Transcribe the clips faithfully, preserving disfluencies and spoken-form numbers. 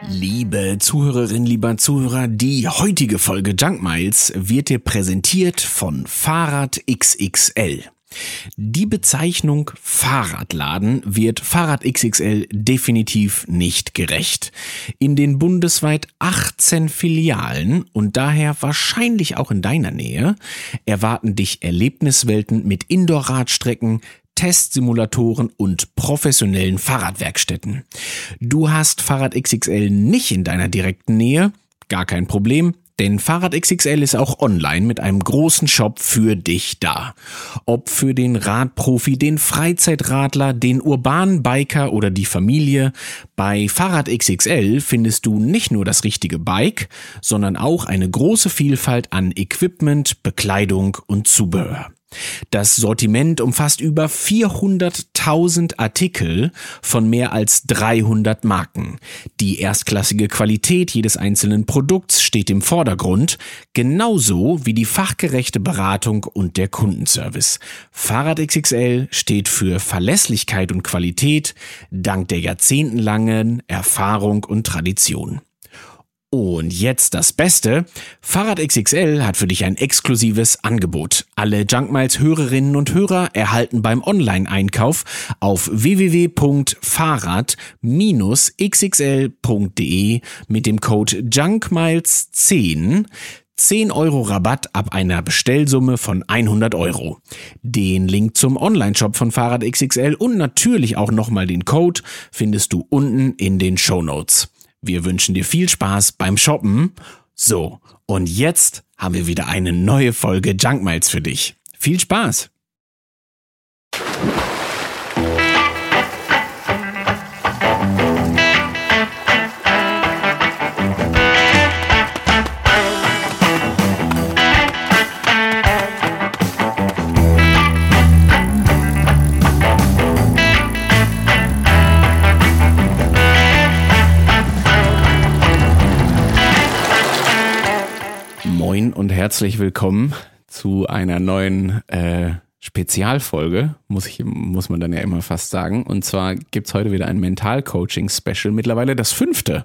Liebe Zuhörerinnen, lieber Zuhörer, die heutige Folge Junk Miles wird dir präsentiert von Fahrrad X X L. Die Bezeichnung Fahrradladen wird Fahrrad X X L definitiv nicht gerecht. In den bundesweit achtzehn Filialen und daher wahrscheinlich auch in deiner Nähe erwarten dich Erlebniswelten mit Indoor-Radstrecken, Testsimulatoren und professionellen Fahrradwerkstätten. Du hast Fahrrad X X L nicht in deiner direkten Nähe? Gar kein Problem. Denn Fahrrad X X L ist auch online mit einem großen Shop für dich da. Ob für den Radprofi, den Freizeitradler, den urbanen Biker oder die Familie, bei Fahrrad X X L findest du nicht nur das richtige Bike, sondern auch eine große Vielfalt an Equipment, Bekleidung und Zubehör. Das Sortiment umfasst über vierhunderttausend Artikel von mehr als dreihundert Marken. Die erstklassige Qualität jedes einzelnen Produkts steht im Vordergrund, genauso wie die fachgerechte Beratung und der Kundenservice. Fahrrad X X L steht für Verlässlichkeit und Qualität, dank der jahrzehntelangen Erfahrung und Tradition. Und jetzt das Beste, Fahrrad X X L hat für dich ein exklusives Angebot. Alle Junk Miles Hörerinnen und Hörer erhalten beim Online-Einkauf auf w w w punkt fahrrad Bindestrich x x l punkt d e mit dem Code junk miles zehn zehn Euro Rabatt ab einer Bestellsumme von hundert Euro. Den Link zum Onlineshop von Fahrrad X X L und natürlich auch nochmal den Code findest du unten in den Shownotes. Wir wünschen dir viel Spaß beim Shoppen. So, und jetzt haben wir wieder eine neue Folge Junk Miles für dich. Viel Spaß! Moin und herzlich willkommen zu einer neuen äh, Spezialfolge, muss ich, muss man dann ja immer fast sagen. Und zwar gibt's heute wieder ein Mental-Coaching-Special, mittlerweile das fünfte.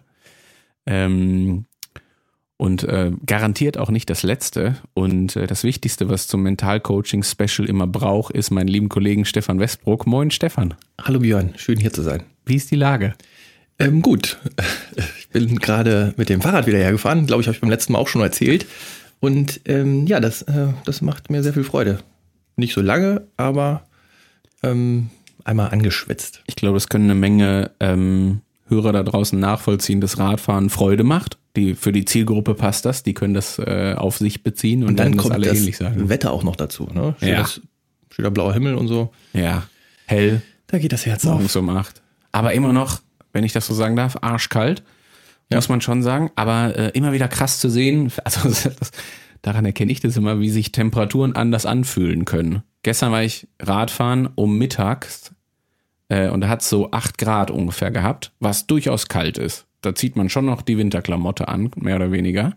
Ähm, und äh, garantiert auch nicht das letzte. Und äh, das Wichtigste, was zum Mental-Coaching-Special immer braucht, ist meinen lieben Kollegen Stefan Westbrook. Moin Stefan. Hallo Björn, schön hier zu sein. Wie ist die Lage? Ähm, gut, ich bin gerade mit dem Fahrrad wieder hergefahren, glaube ich, habe ich beim letzten Mal auch schon erzählt. Und ähm, ja, das, äh, das macht mir sehr viel Freude. Nicht so lange, aber ähm, einmal angeschwitzt. Ich glaube, es können eine Menge ähm, Hörer da draußen nachvollziehen, dass Radfahren Freude macht. Die, für die Zielgruppe passt das, die können das äh, auf sich beziehen und, und dann das kommt alle das ähnlich sagen. Wetter auch noch dazu. Ne? Ja. Das, schöner blauer Himmel und so. Ja, hell. Da geht das Herz morgens auf. um acht. Aber immer noch, wenn ich das so sagen darf, arschkalt. Ja. Muss man schon sagen, aber äh, immer wieder krass zu sehen, also das, daran erkenne ich das immer, wie sich Temperaturen anders anfühlen können. Gestern war ich Radfahren um mittags äh, und da hat es so acht Grad ungefähr gehabt, was durchaus kalt ist. Da zieht man schon noch die Winterklamotte an, mehr oder weniger.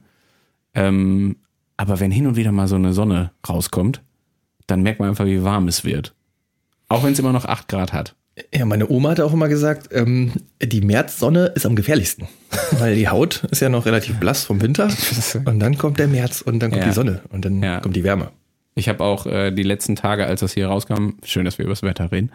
Ähm, aber wenn hin und wieder mal so eine Sonne rauskommt, dann merkt man einfach, wie warm es wird. Auch wenn es immer noch acht Grad hat. Ja, meine Oma hat auch immer gesagt, ähm, die Märzsonne ist am gefährlichsten, weil die Haut ist ja noch relativ blass vom Winter und dann kommt der März und dann kommt ja. die Sonne und dann ja. kommt die Wärme. Ich habe auch äh, die letzten Tage, als das hier rauskam, schön, dass wir über das Wetter reden,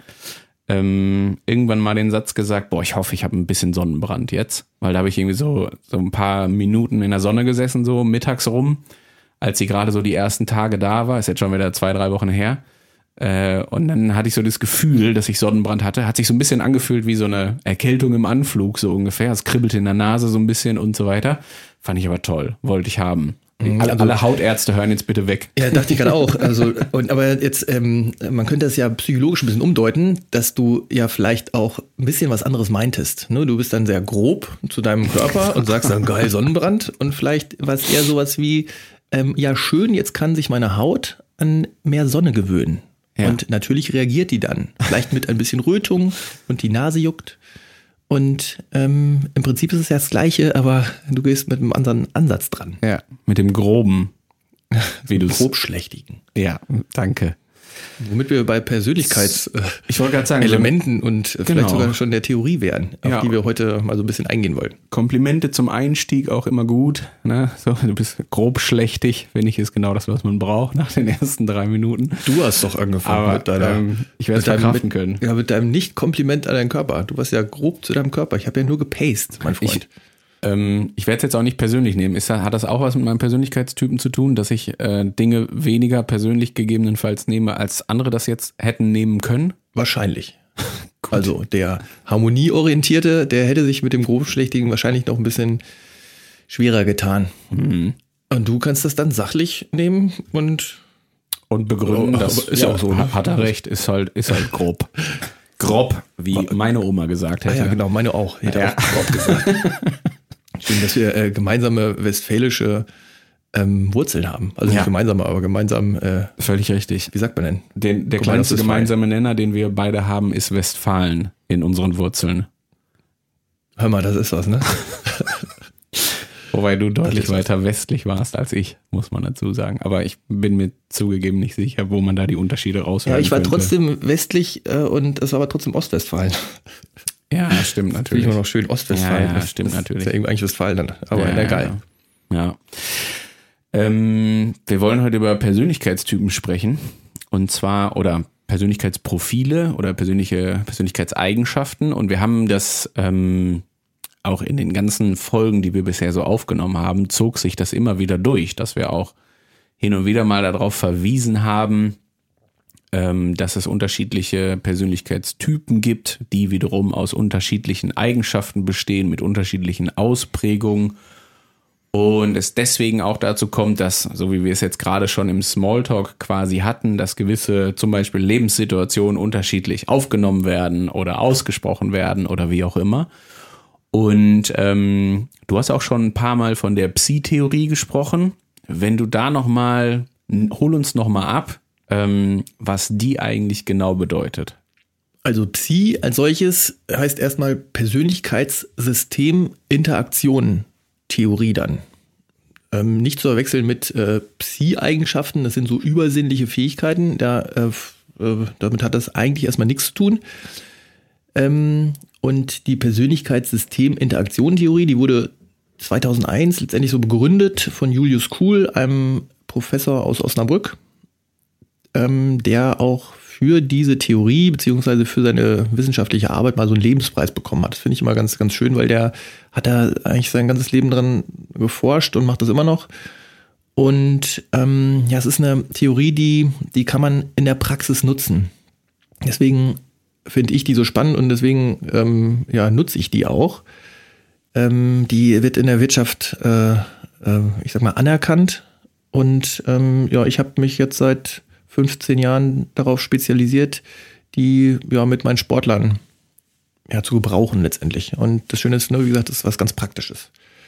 ähm, irgendwann mal den Satz gesagt, boah, ich hoffe, ich habe ein bisschen Sonnenbrand jetzt, weil da habe ich irgendwie so, so ein paar Minuten in der Sonne gesessen, so mittags rum, als sie gerade so die ersten Tage da war, ist jetzt schon wieder zwei, drei Wochen her. Äh, und dann hatte ich so das Gefühl, dass ich Sonnenbrand hatte. Hat sich so ein bisschen angefühlt wie so eine Erkältung im Anflug, so ungefähr. Es kribbelte in der Nase so ein bisschen und so weiter. Fand ich aber toll. Wollte ich haben. Alle, also, alle Hautärzte hören jetzt bitte weg. Ja, dachte ich gerade auch. Also, und, aber jetzt, ähm, man könnte das ja psychologisch ein bisschen umdeuten, dass du ja vielleicht auch ein bisschen was anderes meintest. Ne? Du bist dann sehr grob zu deinem Körper und sagst dann, geil, Sonnenbrand. Und vielleicht war es eher sowas wie, ähm, ja schön, jetzt kann sich meine Haut an mehr Sonne gewöhnen. Ja. Und natürlich reagiert die dann. Vielleicht mit ein bisschen Rötung und die Nase juckt. Und ähm, im Prinzip ist es ja das Gleiche, aber du gehst mit einem anderen Ansatz dran. Ja, mit dem Groben. Wie du Grobschlächtigen. Ja, danke. Womit wir bei Persönlichkeitselementen ich wollte gerade sagen, Elementen und vielleicht genau. sogar schon der Theorie wären, auf Ja. die wir heute mal so ein bisschen eingehen wollen. Komplimente zum Einstieg auch immer gut. Ne? So, du bist grob schlechtig, finde ich, ist genau das, was man braucht nach den ersten drei Minuten. Du hast doch angefangen Aber mit deiner, ähm, ich werde es mit deinem- verkraften mit, können. Ja, mit deinem Nicht-Kompliment an deinen Körper. Du warst ja grob zu deinem Körper. Ich habe ja nur gepaced, mein Freund. Ich, ähm, ich werde es jetzt auch nicht persönlich nehmen. Ist, hat das auch was mit meinem Persönlichkeitstypen zu tun, dass ich äh, Dinge weniger persönlich gegebenenfalls nehme, als andere das jetzt hätten nehmen können? Wahrscheinlich. Also der Harmonieorientierte, der hätte sich mit dem Grobschlächtigen wahrscheinlich noch ein bisschen schwerer getan. Mhm. Und du kannst das dann sachlich nehmen und Und begründen, Oh, das aber ist ja auch so, ne? Hat er recht, ist halt, ist halt grob. Grob, wie meine Oma gesagt ah hätte. ja, genau, meine auch. Hätte Ja. auch grob gesagt. Schön, dass wir äh, gemeinsame westfälische ähm, Wurzeln haben. Also Ja. nicht gemeinsame, aber gemeinsam, äh, Völlig richtig. wie sagt man denn? Den, der Guck mal, kleinste das ist gemeinsame Nenner, den wir beide haben, ist Westfalen in unseren Wurzeln. Hör mal, das ist was, ne? Wobei du deutlich ist was. weiter westlich warst als ich, muss man dazu sagen. Aber ich bin mir zugegeben nicht sicher, wo man da die Unterschiede raushören Ja, ich war könnte. trotzdem westlich äh, und es war aber trotzdem Ostwestfalen. Ja, stimmt Finde natürlich. ich immer noch schön, Ostwestfalen. Ja, ja, Das- stimmt das natürlich. Ist ja irgendwie eigentlich Westfalen dann, aber ja, egal. Ja. ja. Ähm, wir wollen heute über Persönlichkeitstypen sprechen. Und zwar, oder Persönlichkeitsprofile oder persönliche Persönlichkeitseigenschaften. Und wir haben das ähm, auch in den ganzen Folgen, die wir bisher so aufgenommen haben, zog sich das immer wieder durch, dass wir auch hin und wieder mal darauf verwiesen haben, ähm, dass es unterschiedliche Persönlichkeitstypen gibt, die wiederum aus unterschiedlichen Eigenschaften bestehen, mit unterschiedlichen Ausprägungen. Und es deswegen auch dazu kommt, dass, so wie wir es jetzt gerade schon im Smalltalk quasi hatten, dass gewisse zum Beispiel Lebenssituationen unterschiedlich aufgenommen werden oder ausgesprochen werden oder wie auch immer. Und ähm, du hast auch schon ein paar Mal von der Psi-Theorie gesprochen. Wenn du da nochmal, hol uns nochmal ab, ähm, was die eigentlich genau bedeutet. Also Psi als solches heißt erstmal Persönlichkeitssystem-Interaktion-Theorie dann. Ähm, nicht zu verwechseln mit äh, Psi-Eigenschaften, das sind so übersinnliche Fähigkeiten, da, äh, äh, damit hat das eigentlich erstmal nichts zu tun. Ähm, und die Persönlichkeitssystem-Interaktion-Theorie, die wurde zweitausendeins letztendlich so begründet von Julius Kuhl, einem Professor aus Osnabrück, ähm, der auch für diese Theorie beziehungsweise für seine wissenschaftliche Arbeit mal so einen Lebenspreis bekommen hat. Das finde ich immer ganz, ganz schön, weil der hat da eigentlich sein ganzes Leben dran geforscht und macht das immer noch. Und ähm, ja, es ist eine Theorie, die, die kann man in der Praxis nutzen. Deswegen finde ich die so spannend und deswegen ähm, ja, nutze ich die auch. Ähm, die wird in der Wirtschaft, äh, äh, ich sag mal, anerkannt. Und ähm, ja, ich habe mich jetzt seit fünfzehn Jahren darauf spezialisiert, die ja mit meinen Sportlern ja, zu gebrauchen letztendlich. Und das Schöne ist, ne, wie gesagt, das ist was ganz Praktisches.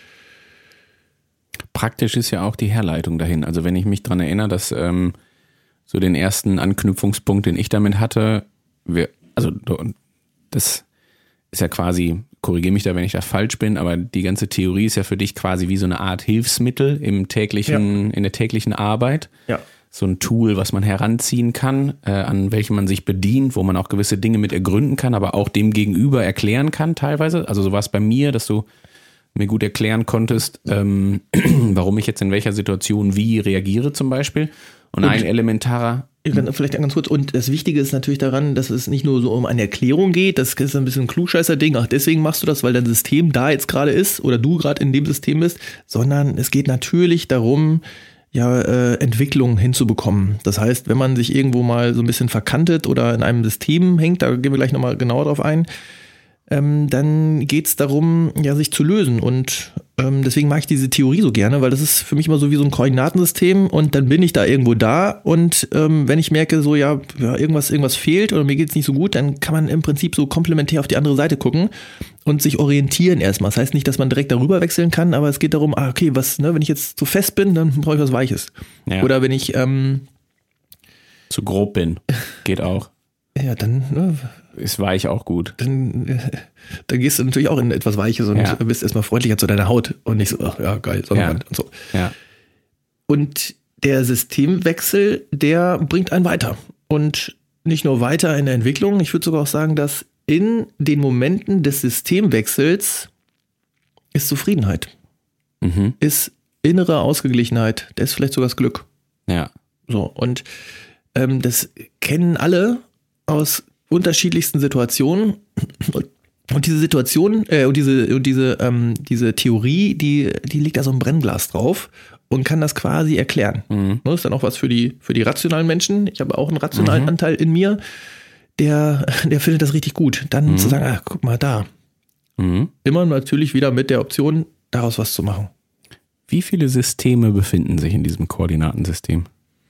Praktisch ist ja auch die Herleitung dahin. Also wenn ich mich dran erinnere, dass ähm, so den ersten Anknüpfungspunkt, den ich damit hatte, wir, also das ist ja quasi, korrigiere mich da, wenn ich da falsch bin, aber die ganze Theorie ist ja für dich quasi wie so eine Art Hilfsmittel im täglichen, ja. in der täglichen Arbeit. Ja. So ein Tool, was man heranziehen kann, äh, an welchem man sich bedient, wo man auch gewisse Dinge mit ergründen kann, aber auch dem Gegenüber erklären kann teilweise. Also so war es bei mir, dass du mir gut erklären konntest, ähm, warum ich jetzt in welcher Situation wie reagiere zum Beispiel. Und, Und ein elementarer... Vielleicht ganz kurz. Und das Wichtige ist natürlich daran, dass es nicht nur so um eine Erklärung geht, das ist ein bisschen ein Klugscheißer-Ding, ach deswegen machst du das, weil dein System da jetzt gerade ist oder du gerade in dem System bist, sondern es geht natürlich darum, ja, äh, Entwicklung hinzubekommen. Das heißt, wenn man sich irgendwo mal so ein bisschen verkantet oder in einem System hängt, da gehen wir gleich nochmal genauer drauf ein, ähm, dann geht es darum, ja, sich zu lösen. Und ähm, deswegen mag ich diese Theorie so gerne, weil das ist für mich immer so wie so ein Koordinatensystem und dann bin ich da irgendwo da und ähm, wenn ich merke, so ja, ja irgendwas, irgendwas fehlt oder mir geht es nicht so gut, dann kann man im Prinzip so komplementär auf die andere Seite gucken und sich orientieren erstmal. Das heißt nicht, dass man direkt darüber wechseln kann, aber es geht darum, ah, okay, was, ne, wenn ich jetzt zu fest bin, dann brauche ich was Weiches. Ja. Oder wenn ich ähm, zu grob bin, geht auch. Ja, dann, ne, ist weich auch gut. Dann, äh, dann gehst du natürlich auch in etwas Weiches und ja. bist erstmal freundlicher zu deiner Haut und nicht so, ach ja, geil, Sonnenbrand ja. und so. Ja. Und der Systemwechsel, der bringt einen weiter. und nicht nur weiter in der Entwicklung, ich würde sogar auch sagen, dass in den Momenten des Systemwechsels ist Zufriedenheit, Mhm. ist innere Ausgeglichenheit, da ist vielleicht sogar das Glück. Ja. So, und ähm, das kennen alle aus unterschiedlichsten Situationen. Und diese Situation, äh, und diese, und diese, ähm, diese Theorie, die, die liegt da so ein Brennglas drauf und kann das quasi erklären. Mhm. Das ist dann auch was für die, für die rationalen Menschen. Ich habe auch einen rationalen Mhm. Anteil in mir, der, der findet das richtig gut. Dann Mhm. zu sagen, ach, guck mal da. Mhm. Immer natürlich wieder mit der Option, daraus was zu machen. Wie viele Systeme befinden sich in diesem Koordinatensystem?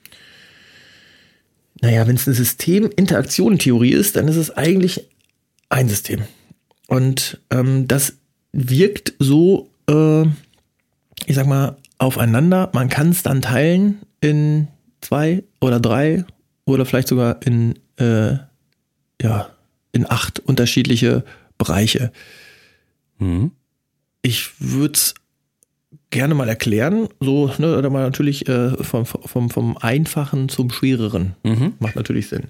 Naja, wenn es eine System-Interaktion-Theorie ist, dann ist es eigentlich ein System. Und ähm, das wirkt so, äh, ich sag mal, aufeinander. Man kann es dann teilen in zwei oder drei oder vielleicht sogar in, äh, ja, in acht unterschiedliche Bereiche. Mhm. Ich würde es gerne mal erklären, so, ne, oder mal natürlich äh, vom, vom, vom Einfachen zum Schwereren. Mhm. Macht natürlich Sinn.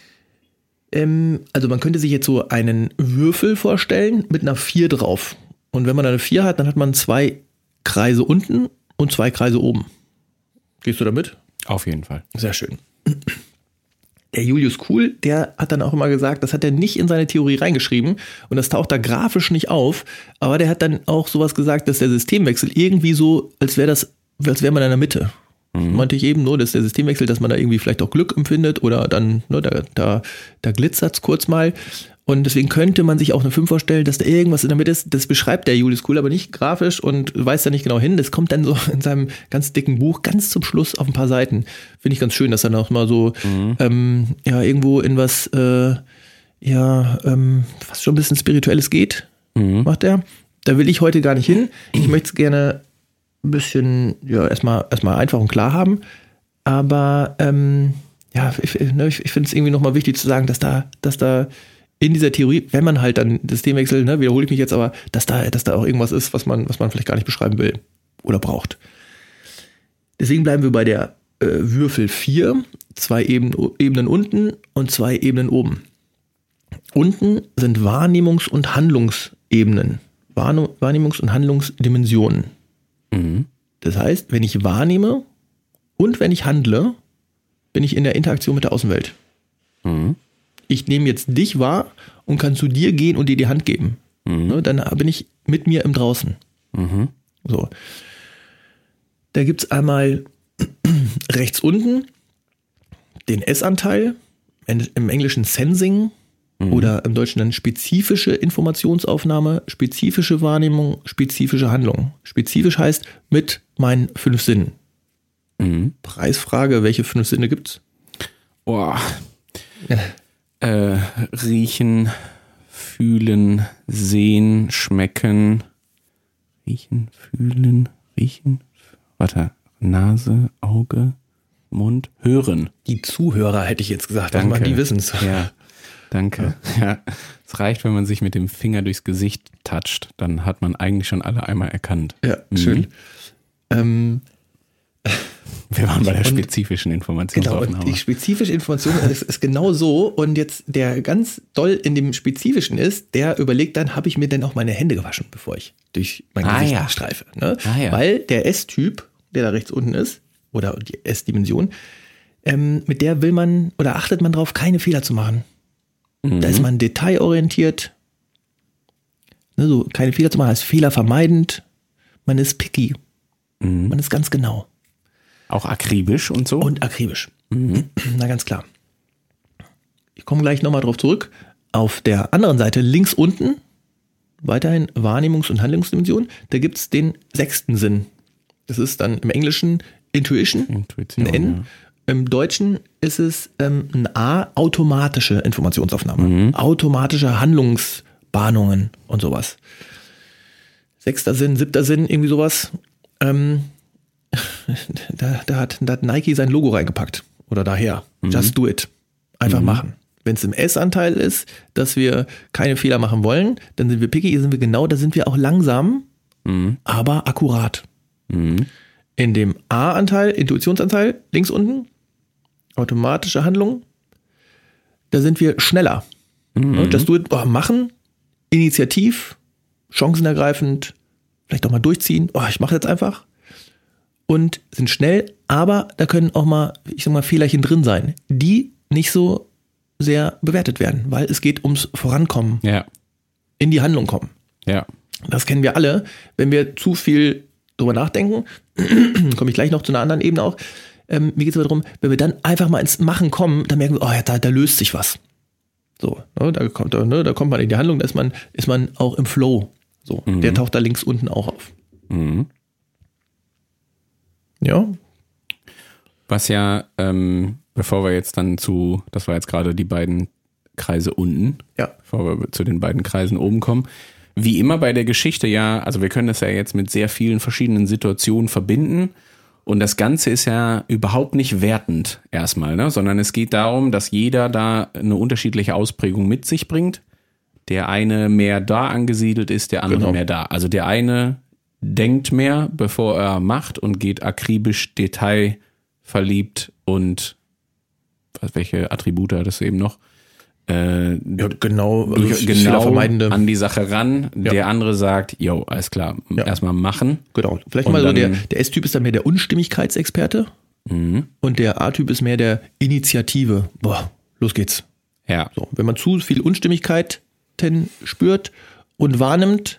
Ähm, also man könnte sich jetzt so einen Würfel vorstellen mit einer vier drauf. Und wenn man eine vier hat, dann hat man zwei Kreise unten und zwei Kreise oben. Gehst du damit? Auf jeden Fall. Sehr schön. Der Julius Kuhl, der hat dann auch immer gesagt, das hat er nicht in seine Theorie reingeschrieben und das taucht da grafisch nicht auf, aber der hat dann auch sowas gesagt, dass der Systemwechsel irgendwie so, als wäre das, als wäre man in der Mitte. Mhm. Meinte ich eben nur, dass der Systemwechsel, dass man da irgendwie vielleicht auch Glück empfindet oder dann, ne, da, da, da glitzert es kurz mal. Und deswegen könnte man sich auch eine fünf vorstellen, dass da irgendwas in der Mitte ist. Das beschreibt der Julius Kuhl aber nicht grafisch und weist da nicht genau hin. Das kommt dann so in seinem ganz dicken Buch ganz zum Schluss auf ein paar Seiten. Finde ich ganz schön, dass er noch mal so mhm. ähm, ja, irgendwo in was äh, ja, ähm, fast schon ein bisschen Spirituelles geht, mhm. macht er. Da will ich heute gar nicht hin. Ich möchte es gerne ein bisschen, ja, erstmal erstmal einfach und klar haben. Aber ähm, ja, ich, ne, ich, ich finde es irgendwie nochmal wichtig zu sagen, dass da, dass da in dieser Theorie, wenn man halt dann Systemwechsel, ne, wiederhole ich mich jetzt, aber dass da, dass da auch irgendwas ist, was man, was man vielleicht gar nicht beschreiben will oder braucht. Deswegen bleiben wir bei der äh, Würfel vier, zwei Eben, Ebenen unten und zwei Ebenen oben. Unten sind Wahrnehmungs- und Handlungsebenen, Wahrne- Wahrnehmungs- und Handlungsdimensionen. Mhm. Das heißt, wenn ich wahrnehme und wenn ich handle, bin ich in der Interaktion mit der Außenwelt. Mhm. Ich nehme jetzt dich wahr und kann zu dir gehen und dir die Hand geben. Mhm. Ne, dann bin ich mit mir im Draußen. Mhm. So. Da gibt es einmal rechts unten den S-Anteil, im Englischen Sensing mhm. oder im Deutschen dann spezifische Informationsaufnahme, spezifische Wahrnehmung, spezifische Handlung. Spezifisch heißt mit meinen fünf Sinnen. Mhm. Preisfrage, welche fünf Sinne gibt's? Boah. Ja. Äh, riechen, fühlen, sehen, schmecken. Riechen, fühlen, riechen. Warte, Nase, Auge, Mund, hören. Die Zuhörer hätte ich jetzt gesagt, danke. Also die wissen es. Ja, danke. Ja. Es reicht, wenn man sich mit dem Finger durchs Gesicht toucht, dann hat man eigentlich schon alle einmal erkannt. Ja, schön. Mhm. Ähm, Wir waren bei der spezifischen Informationsaufnahme. Genau, und die spezifische Information ist, ist genau so. Und jetzt der ganz doll in dem Spezifischen ist, der überlegt dann, habe ich mir denn auch meine Hände gewaschen, bevor ich durch mein ah, Gesicht ja. streife. Ne? Ah, ja. Weil der S-Typ, der da rechts unten ist, oder die S-Dimension, ähm, mit der will man oder achtet man drauf, keine Fehler zu machen. Mhm. Da ist man detailorientiert. Ne, so keine Fehler zu machen, heißt Fehler vermeidend. Man ist picky. Mhm. Man ist ganz genau. Auch akribisch und so? Und akribisch. Mhm. Na, ganz klar. Ich komme gleich nochmal drauf zurück. Auf der anderen Seite, links unten, weiterhin Wahrnehmungs- und Handlungsdimension, da gibt es den sechsten Sinn. Das ist dann im Englischen Intuition, Intuition ein N. Ja. Im Deutschen ist es ähm, ein A, automatische Informationsaufnahme. Mhm. Automatische Handlungsbahnungen und sowas. Sechster Sinn, siebter Sinn, irgendwie sowas. Ähm, Da, da, hat, da hat Nike sein Logo reingepackt. Oder daher. Mhm. Just do it. Einfach mhm. machen. Wenn es im S-Anteil ist, dass wir keine Fehler machen wollen, dann sind wir picky, hier sind wir genau, da sind wir auch langsam, mhm. aber akkurat. Mhm. In dem A-Anteil, Intuitionsanteil, links unten, automatische Handlung, da sind wir schneller. Mhm. Das du oh, machen, initiativ, chancenergreifend, vielleicht auch mal durchziehen. Oh, ich mache jetzt einfach. Und sind schnell, aber da können auch mal, ich sag mal, Fehlerchen drin sein, die nicht so sehr bewertet werden, weil es geht ums Vorankommen, ja. in die Handlung kommen. Ja. Das kennen wir alle. Wenn wir zu viel drüber nachdenken, komme ich gleich noch zu einer anderen Ebene auch, ähm, mir geht es aber darum, wenn wir dann einfach mal ins Machen kommen, dann merken wir, oh ja, da, da löst sich was. So, ne, da kommt, ne, da kommt man in die Handlung, da ist man, ist man auch im Flow. So, mhm. Der taucht da links unten auch auf. Mhm. Ja. Was ja, ähm, bevor wir jetzt dann zu, das war jetzt gerade die beiden Kreise unten, ja. bevor wir zu den beiden Kreisen oben kommen, wie immer bei der Geschichte ja, also wir können das ja jetzt mit sehr vielen verschiedenen Situationen verbinden und das Ganze ist ja überhaupt nicht wertend erstmal, ne? Sondern es geht darum, dass jeder da eine unterschiedliche Ausprägung mit sich bringt. Der eine mehr da angesiedelt ist, der andere genau. mehr da. Also der eine denkt mehr, bevor er macht und geht akribisch, detailverliebt und was, welche Attribute hat es eben noch? Äh, ja, genau, durch, genau an die Sache ran. Ja. Der andere sagt, jo, alles klar, ja. erstmal machen. Genau. Vielleicht mal so, der, der S-Typ ist dann mehr der Unstimmigkeitsexperte mhm. und der A-Typ ist mehr der Initiative. Boah, los geht's. Ja. So, wenn man zu viel Unstimmigkeiten spürt und wahrnimmt,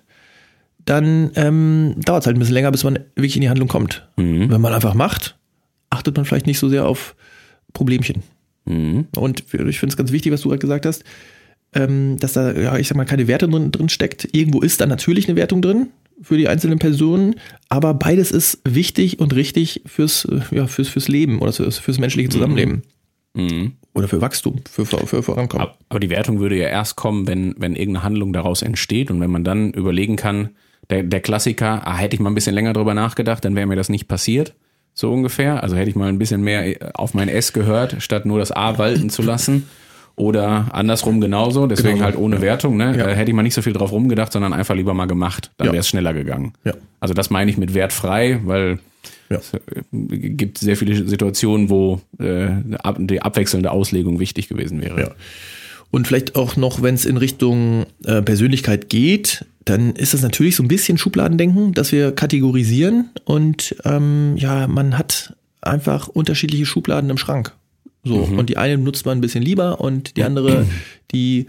dann ähm, dauert es halt ein bisschen länger, bis man wirklich in die Handlung kommt. Mhm. Wenn man einfach macht, achtet man vielleicht nicht so sehr auf Problemchen. Mhm. Und ich finde es ganz wichtig, was du gerade gesagt hast, ähm, dass da, ja, ich sag mal, keine Wertung drin, drin steckt. Irgendwo ist da natürlich eine Wertung drin für die einzelnen Personen, aber beides ist wichtig und richtig fürs, ja, fürs, fürs Leben oder fürs, fürs menschliche Zusammenleben. Mhm. Oder für Wachstum, für, für, für Vorankommen. Aber die Wertung würde ja erst kommen, wenn, wenn irgendeine Handlung daraus entsteht und wenn man dann überlegen kann, der, der Klassiker, ah, hätte ich mal ein bisschen länger drüber nachgedacht, dann wäre mir das nicht passiert. So ungefähr. Also hätte ich mal ein bisschen mehr auf mein S gehört, statt nur das A walten zu lassen. Oder andersrum genauso, deswegen genau. halt ohne ja. Wertung. Ne? Ja. Äh, hätte ich mal nicht so viel drauf rumgedacht, sondern einfach lieber mal gemacht. Dann ja. wäre es schneller gegangen. Ja. Also das meine ich mit wertfrei, weil ja. es gibt sehr viele Situationen, wo äh, die abwechselnde Auslegung wichtig gewesen wäre. Ja. Und vielleicht auch noch, wenn es in Richtung äh, Persönlichkeit geht, dann ist das natürlich so ein bisschen Schubladendenken, dass wir kategorisieren und ähm, ja, man hat einfach unterschiedliche Schubladen im Schrank. So, mhm. Und die eine nutzt man ein bisschen lieber und die andere, die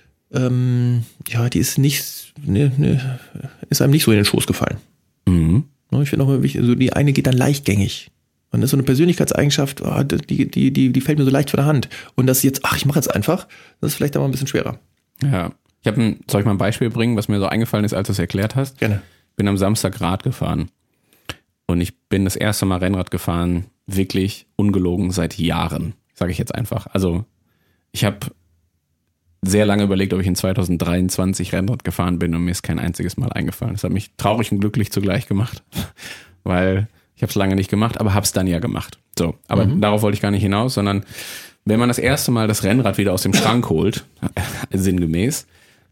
ähm, ja, die ist nicht, ne, ne, ist einem nicht so in den Schoß gefallen. Mhm. Ich finde auch mal wichtig, also die eine geht dann leichtgängig. Und das ist so eine Persönlichkeitseigenschaft, oh, die, die, die, die fällt mir so leicht von der Hand. Und das jetzt, ach, ich mache jetzt einfach, das ist vielleicht aber ein bisschen schwerer. Ja, ich habe ein, soll ich mal ein Beispiel bringen, was mir so eingefallen ist, als du es erklärt hast? Gerne. Bin am Samstag Rad gefahren. Und ich bin das erste Mal Rennrad gefahren, wirklich ungelogen seit Jahren, sage ich jetzt einfach. Also ich habe sehr lange überlegt, ob ich in zwanzig dreiundzwanzig Rennrad gefahren bin und mir ist kein einziges Mal eingefallen. Das hat mich traurig und glücklich zugleich gemacht, weil ich habe es lange nicht gemacht, aber habe es dann ja gemacht. So, aber mhm. darauf wollte ich gar nicht hinaus, sondern wenn man das erste Mal das Rennrad wieder aus dem Schrank holt, sinngemäß,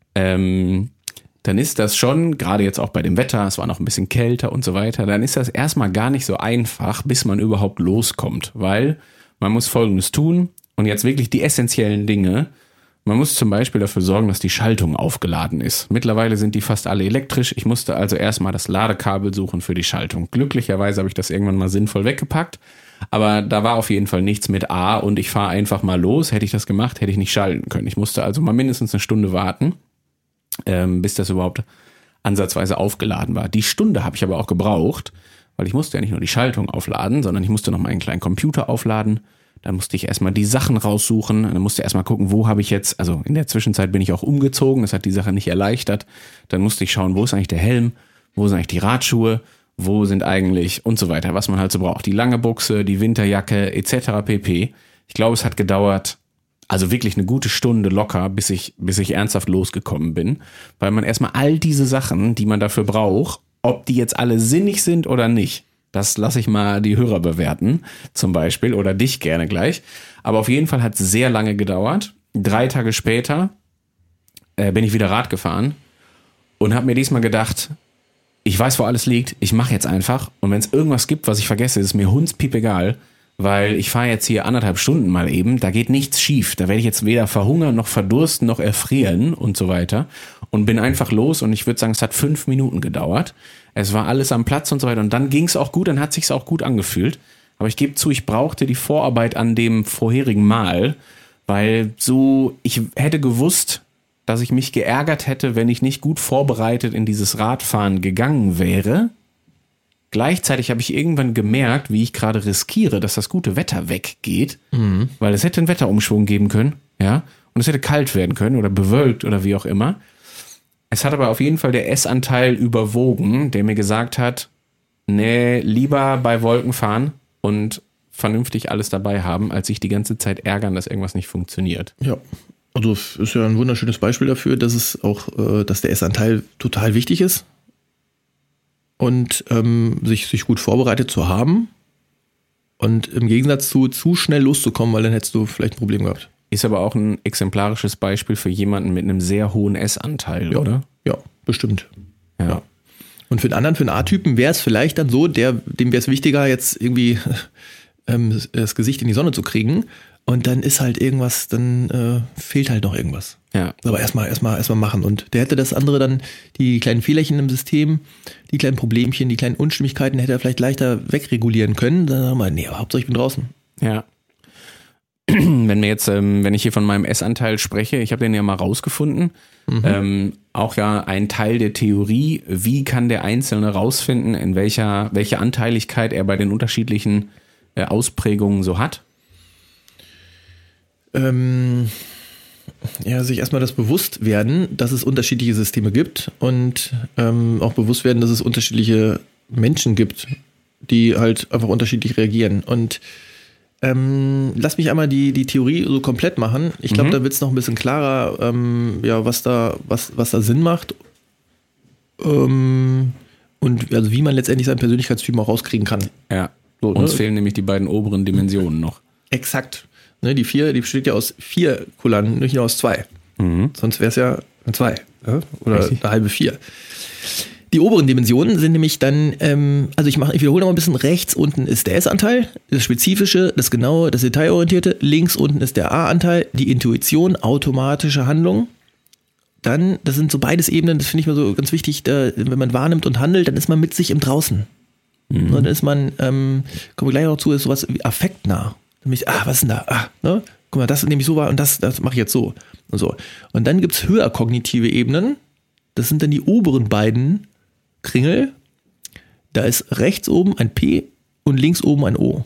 ähm, dann ist das schon, gerade jetzt auch bei dem Wetter, es war noch ein bisschen kälter und so weiter, dann ist das erstmal gar nicht so einfach, bis man überhaupt loskommt, weil man muss Folgendes tun und jetzt wirklich die essentiellen Dinge. Man muss zum Beispiel dafür sorgen, dass die Schaltung aufgeladen ist. Mittlerweile sind die fast alle elektrisch. Ich musste also erstmal das Ladekabel suchen für die Schaltung. Glücklicherweise habe ich das irgendwann mal sinnvoll weggepackt. Aber da war auf jeden Fall nichts mit A und ich fahre einfach mal los. Hätte ich das gemacht, hätte ich nicht schalten können. Ich musste also mal mindestens eine Stunde warten, ähm, bis das überhaupt ansatzweise aufgeladen war. Die Stunde habe ich aber auch gebraucht, weil ich musste ja nicht nur die Schaltung aufladen, sondern ich musste noch mal einen kleinen Computer aufladen. Dann musste ich erstmal die Sachen raussuchen. Dann musste ich erstmal gucken, wo habe ich jetzt, also in der Zwischenzeit bin ich auch umgezogen. Das hat die Sache nicht erleichtert. Dann musste ich schauen, wo ist eigentlich der Helm? Wo sind eigentlich die Radschuhe? Wo sind eigentlich und so weiter, was man halt so braucht. Die lange Buchse, die Winterjacke et cetera pp. Ich glaube, es hat gedauert, also wirklich eine gute Stunde locker, bis ich, bis ich ernsthaft losgekommen bin. Weil man erstmal all diese Sachen, die man dafür braucht, ob die jetzt alle sinnig sind oder nicht, das lasse ich mal die Hörer bewerten, zum Beispiel, oder dich gerne gleich. Aber auf jeden Fall hat es sehr lange gedauert. Drei Tage später äh, bin ich wieder Rad gefahren und habe mir diesmal gedacht, ich weiß, wo alles liegt, ich mache jetzt einfach. Und wenn es irgendwas gibt, was ich vergesse, ist es mir hundspiepegal, weil ich fahre jetzt hier anderthalb Stunden mal eben, da geht nichts schief. Da werde ich jetzt weder verhungern, noch verdursten, noch erfrieren und so weiter. Und bin einfach los und ich würde sagen, es hat fünf Minuten gedauert. Es war alles am Platz und so weiter. Und dann ging es auch gut, dann hat es sich auch gut angefühlt. Aber ich gebe zu, ich brauchte die Vorarbeit an dem vorherigen Mal, weil so, ich hätte gewusst, dass ich mich geärgert hätte, wenn ich nicht gut vorbereitet in dieses Radfahren gegangen wäre. Gleichzeitig habe ich irgendwann gemerkt, wie ich gerade riskiere, dass das gute Wetter weggeht, mhm. weil es hätte einen Wetterumschwung geben können, ja, und es hätte kalt werden können oder bewölkt oder wie auch immer. Es hat aber auf jeden Fall der Essanteil überwogen, der mir gesagt hat, nee, lieber bei Wolken fahren und vernünftig alles dabei haben, als sich die ganze Zeit ärgern, dass irgendwas nicht funktioniert. Ja, also ist ja ein wunderschönes Beispiel dafür, dass es auch, äh, dass der Essanteil total wichtig ist und ähm, sich, sich gut vorbereitet zu haben und im Gegensatz zu zu schnell loszukommen, weil dann hättest du vielleicht ein Problem gehabt. Ist aber auch ein exemplarisches Beispiel für jemanden mit einem sehr hohen Essanteil, ja, oder? Ja, bestimmt. Ja. ja. Und für den anderen, für einen A-Typen wäre es vielleicht dann so, der, dem wäre es wichtiger, jetzt irgendwie ähm, das Gesicht in die Sonne zu kriegen. Und dann ist halt irgendwas, dann äh, fehlt halt noch irgendwas. Ja. Aber erstmal erstmal erstmal machen. Und der hätte das andere dann, die kleinen Fehlerchen im System, die kleinen Problemchen, die kleinen Unstimmigkeiten, hätte er vielleicht leichter wegregulieren können. Dann sagen wir, nee, aber Hauptsache ich bin draußen. Ja. Wenn wir jetzt, ähm, wenn ich hier von meinem Essanteil spreche, ich habe den ja mal rausgefunden, mhm. ähm, auch ja ein Teil der Theorie, wie kann der Einzelne rausfinden, in welcher, welche Anteiligkeit er bei den unterschiedlichen äh, Ausprägungen so hat? Ähm, ja, sich erstmal das bewusst werden, dass es unterschiedliche Systeme gibt und ähm, auch bewusst werden, dass es unterschiedliche Menschen gibt, die halt einfach unterschiedlich reagieren. Und Ähm, lass mich einmal die, die Theorie so komplett machen. Ich glaube, mhm. da wird es noch ein bisschen klarer, ähm, ja, was da, was, was da Sinn macht. Ähm, und also wie man letztendlich seinen Persönlichkeitstypen auch rauskriegen kann. Ja. So, uns ne? fehlen nämlich die beiden oberen Dimensionen noch. Exakt. Ne, die vier, die besteht ja aus vier Kulanten, nicht nur aus zwei. Mhm. Sonst wäre es ja eine zwei. Ja? Oder Richtig. Eine halbe vier. Die oberen Dimensionen sind nämlich dann, ähm, also ich mache, ich wiederhole noch mal ein bisschen, rechts unten ist der S-Anteil, das Spezifische, das Genaue, das Detailorientierte, links unten ist der A-Anteil, die Intuition, automatische Handlung. Dann, das sind so beides Ebenen, das finde ich mir so ganz wichtig, da, wenn man wahrnimmt und handelt, dann ist man mit sich im Draußen. Mhm. Und dann ist man, ähm, kommen wir gleich noch zu, ist sowas wie affektnah. Nämlich, ah, was ist denn da? Ah, ne? Guck mal, das nehme ich so wahr und das, das mache ich jetzt so. Und so. Und dann gibt es höher kognitive Ebenen, das sind dann die oberen beiden Kringel, da ist rechts oben ein P und links oben ein O.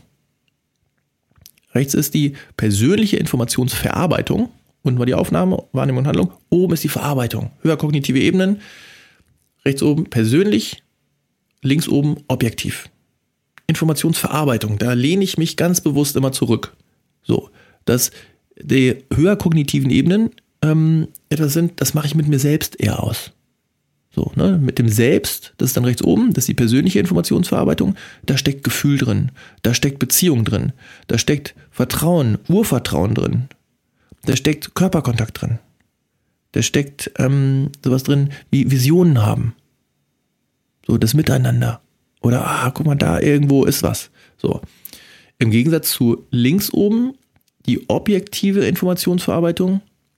Rechts ist die persönliche Informationsverarbeitung, unten war die Aufnahme, Wahrnehmung und Handlung, oben ist die Verarbeitung. Höher kognitive Ebenen, rechts oben persönlich, links oben objektiv. Informationsverarbeitung, da lehne ich mich ganz bewusst immer zurück. So, dass die höher kognitiven Ebenen ähm, etwas sind, das mache ich mit mir selbst eher aus. So, ne, mit dem Selbst, das ist dann rechts oben, das ist die persönliche Informationsverarbeitung, da steckt Gefühl drin, da steckt Beziehung drin, da steckt Vertrauen, Urvertrauen drin, da steckt Körperkontakt drin, da steckt ähm, sowas drin wie Visionen haben, so das Miteinander oder, ah, guck mal, da irgendwo ist was. So, im Gegensatz zu links oben, die objektive Informationsverarbeitung,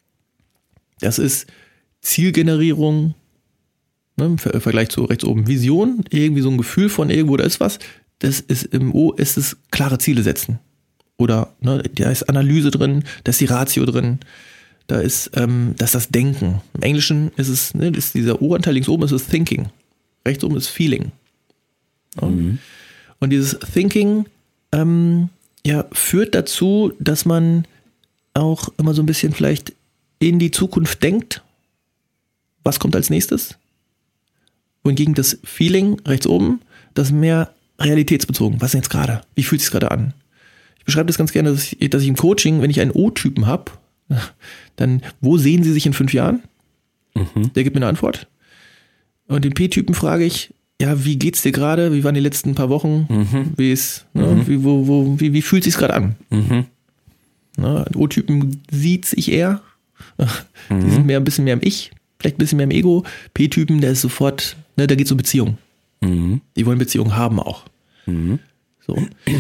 das ist Zielgenerierung, ne, im Vergleich zu rechts oben Vision, irgendwie so ein Gefühl von irgendwo, da ist was, das ist im O, ist es klare Ziele setzen. Oder ne, da ist Analyse drin, da ist die Ratio drin, da ist, ähm, das ist das Denken. Im Englischen ist es, ne, ist dieser O-Anteil links oben ist es Thinking, rechts oben ist Feeling. Ja. Mhm. Und dieses Thinking ähm, ja, führt dazu, dass man auch immer so ein bisschen vielleicht in die Zukunft denkt. Was kommt als nächstes? Wohingegen das Feeling rechts oben, das ist mehr realitätsbezogen. Was ist denn jetzt gerade? Wie fühlt es sich gerade an? Ich beschreibe das ganz gerne, dass ich, dass ich im Coaching, wenn ich einen O-Typen habe, dann, wo sehen Sie sich in fünf Jahren? Mhm. Der gibt mir eine Antwort. Und den P-Typen frage ich, ja, wie geht's dir gerade? Wie waren die letzten paar Wochen? Mhm. Wie ist, ne, mhm. wie, wo, wo, wie, wie fühlt es sich gerade an? Mhm. Ne, O-Typen sieht sich eher. Mhm. Die sind mehr, ein bisschen mehr im Ich, vielleicht ein bisschen mehr im Ego. P-Typen, der ist sofort, ne, da geht es um Beziehung. Mhm. Die wollen Beziehung haben auch. Mhm. So.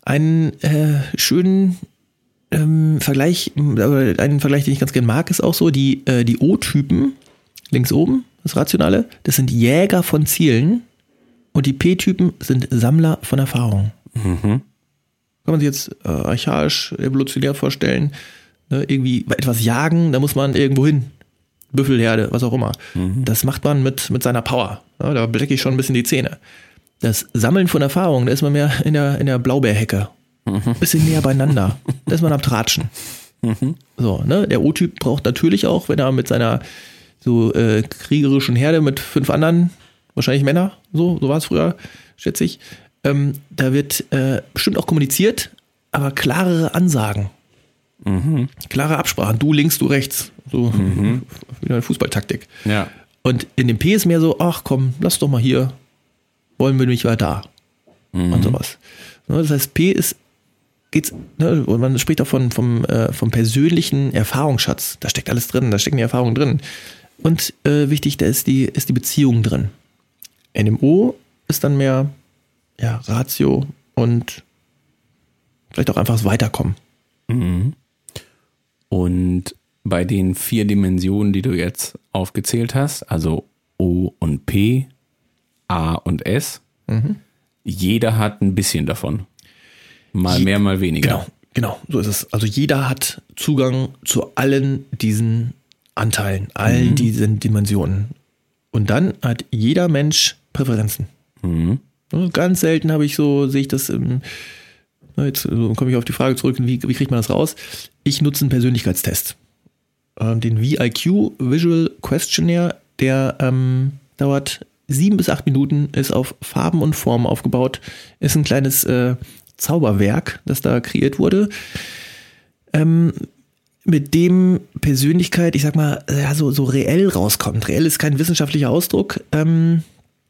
einen äh, schönen ähm, Vergleich, oder einen Vergleich, den ich ganz gerne mag, ist auch so, die, äh, die O-Typen, links oben, das Rationale, das sind Jäger von Zielen und die P-Typen sind Sammler von Erfahrungen. Mhm. Kann man sich jetzt äh, archaisch, evolutionär vorstellen, ne, irgendwie etwas jagen, da muss man irgendwo hin. Büffelherde, was auch immer. Mhm. Das macht man mit, mit seiner Power. Ja, da blecke ich schon ein bisschen die Zähne. Das Sammeln von Erfahrungen, da ist man mehr in der, in der Blaubeerhecke. Mhm. Bisschen näher beieinander. Da ist man am Tratschen. Mhm. So, ne? Der O-Typ braucht natürlich auch, wenn er mit seiner so äh, kriegerischen Herde mit fünf anderen, wahrscheinlich Männer, so, so war es früher, schätze ich, ähm, da wird äh, bestimmt auch kommuniziert, aber klarere Ansagen. Mhm. Klare Absprachen, du links, du rechts. So mhm. Wieder eine Fußballtaktik. Ja. Und in dem P ist mehr so, ach komm, lass doch mal hier, wollen wir nicht weiter. Mhm. Und sowas. Das heißt, P ist, geht's, ne, und man spricht auch von, vom, äh, vom persönlichen Erfahrungsschatz. Da steckt alles drin, da stecken die Erfahrungen drin. Und äh, wichtig, da ist die, ist die Beziehung drin. In dem O ist dann mehr ja, Ratio und vielleicht auch einfach das Weiterkommen. Mhm. Und bei den vier Dimensionen, die du jetzt aufgezählt hast, also O und P, A und S, mhm. jeder hat ein bisschen davon. Mal Je- mehr, mal weniger. Genau, genau, so ist es. Also jeder hat Zugang zu allen diesen Anteilen, allen mhm. diesen Dimensionen. Und dann hat jeder Mensch Präferenzen. Mhm. Ganz selten habe ich so, sehe ich das im, jetzt komme ich auf die Frage zurück, wie, wie kriegt man das raus? Ich nutze einen Persönlichkeitstest. Den V I Q Visual Questionnaire, der ähm, dauert sieben bis acht Minuten, ist auf Farben und Formen aufgebaut, ist ein kleines äh, Zauberwerk, das da kreiert wurde, ähm, mit dem Persönlichkeit, ich sag mal, ja, so, so reell rauskommt. Reell ist kein wissenschaftlicher Ausdruck, ähm,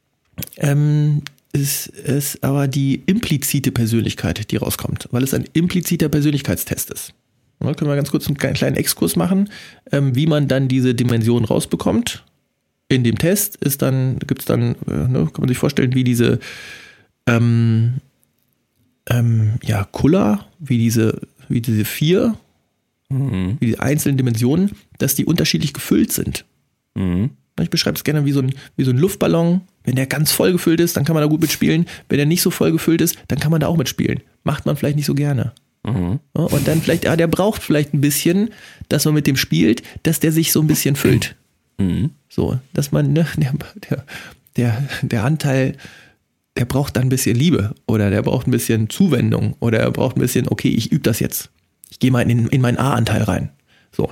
ähm, ist, ist aber die implizite Persönlichkeit, die rauskommt, weil es ein impliziter Persönlichkeitstest ist. Ja, können wir ganz kurz einen kleinen Exkurs machen, ähm, wie man dann diese Dimension rausbekommt. In dem Test ist dann, gibt es dann, äh, ne, kann man sich vorstellen, wie diese ähm, ähm, ja, Kuller, wie diese, wie diese vier, mhm. wie die einzelnen Dimensionen, dass die unterschiedlich gefüllt sind. Mhm. Ich beschreibe es gerne wie so, ein, wie so ein Luftballon. Wenn der ganz voll gefüllt ist, dann kann man da gut mitspielen. Wenn der nicht so voll gefüllt ist, dann kann man da auch mitspielen. Macht man vielleicht nicht so gerne. Mhm. Ja, und dann vielleicht, ja, der braucht vielleicht ein bisschen, dass man mit dem spielt, dass der sich so ein bisschen füllt. Mhm. So, dass man, ne, der, der, der, der Anteil, der braucht dann ein bisschen Liebe oder der braucht ein bisschen Zuwendung oder er braucht ein bisschen, okay, ich übe das jetzt. Ich gehe mal in, in meinen A-Anteil rein. So.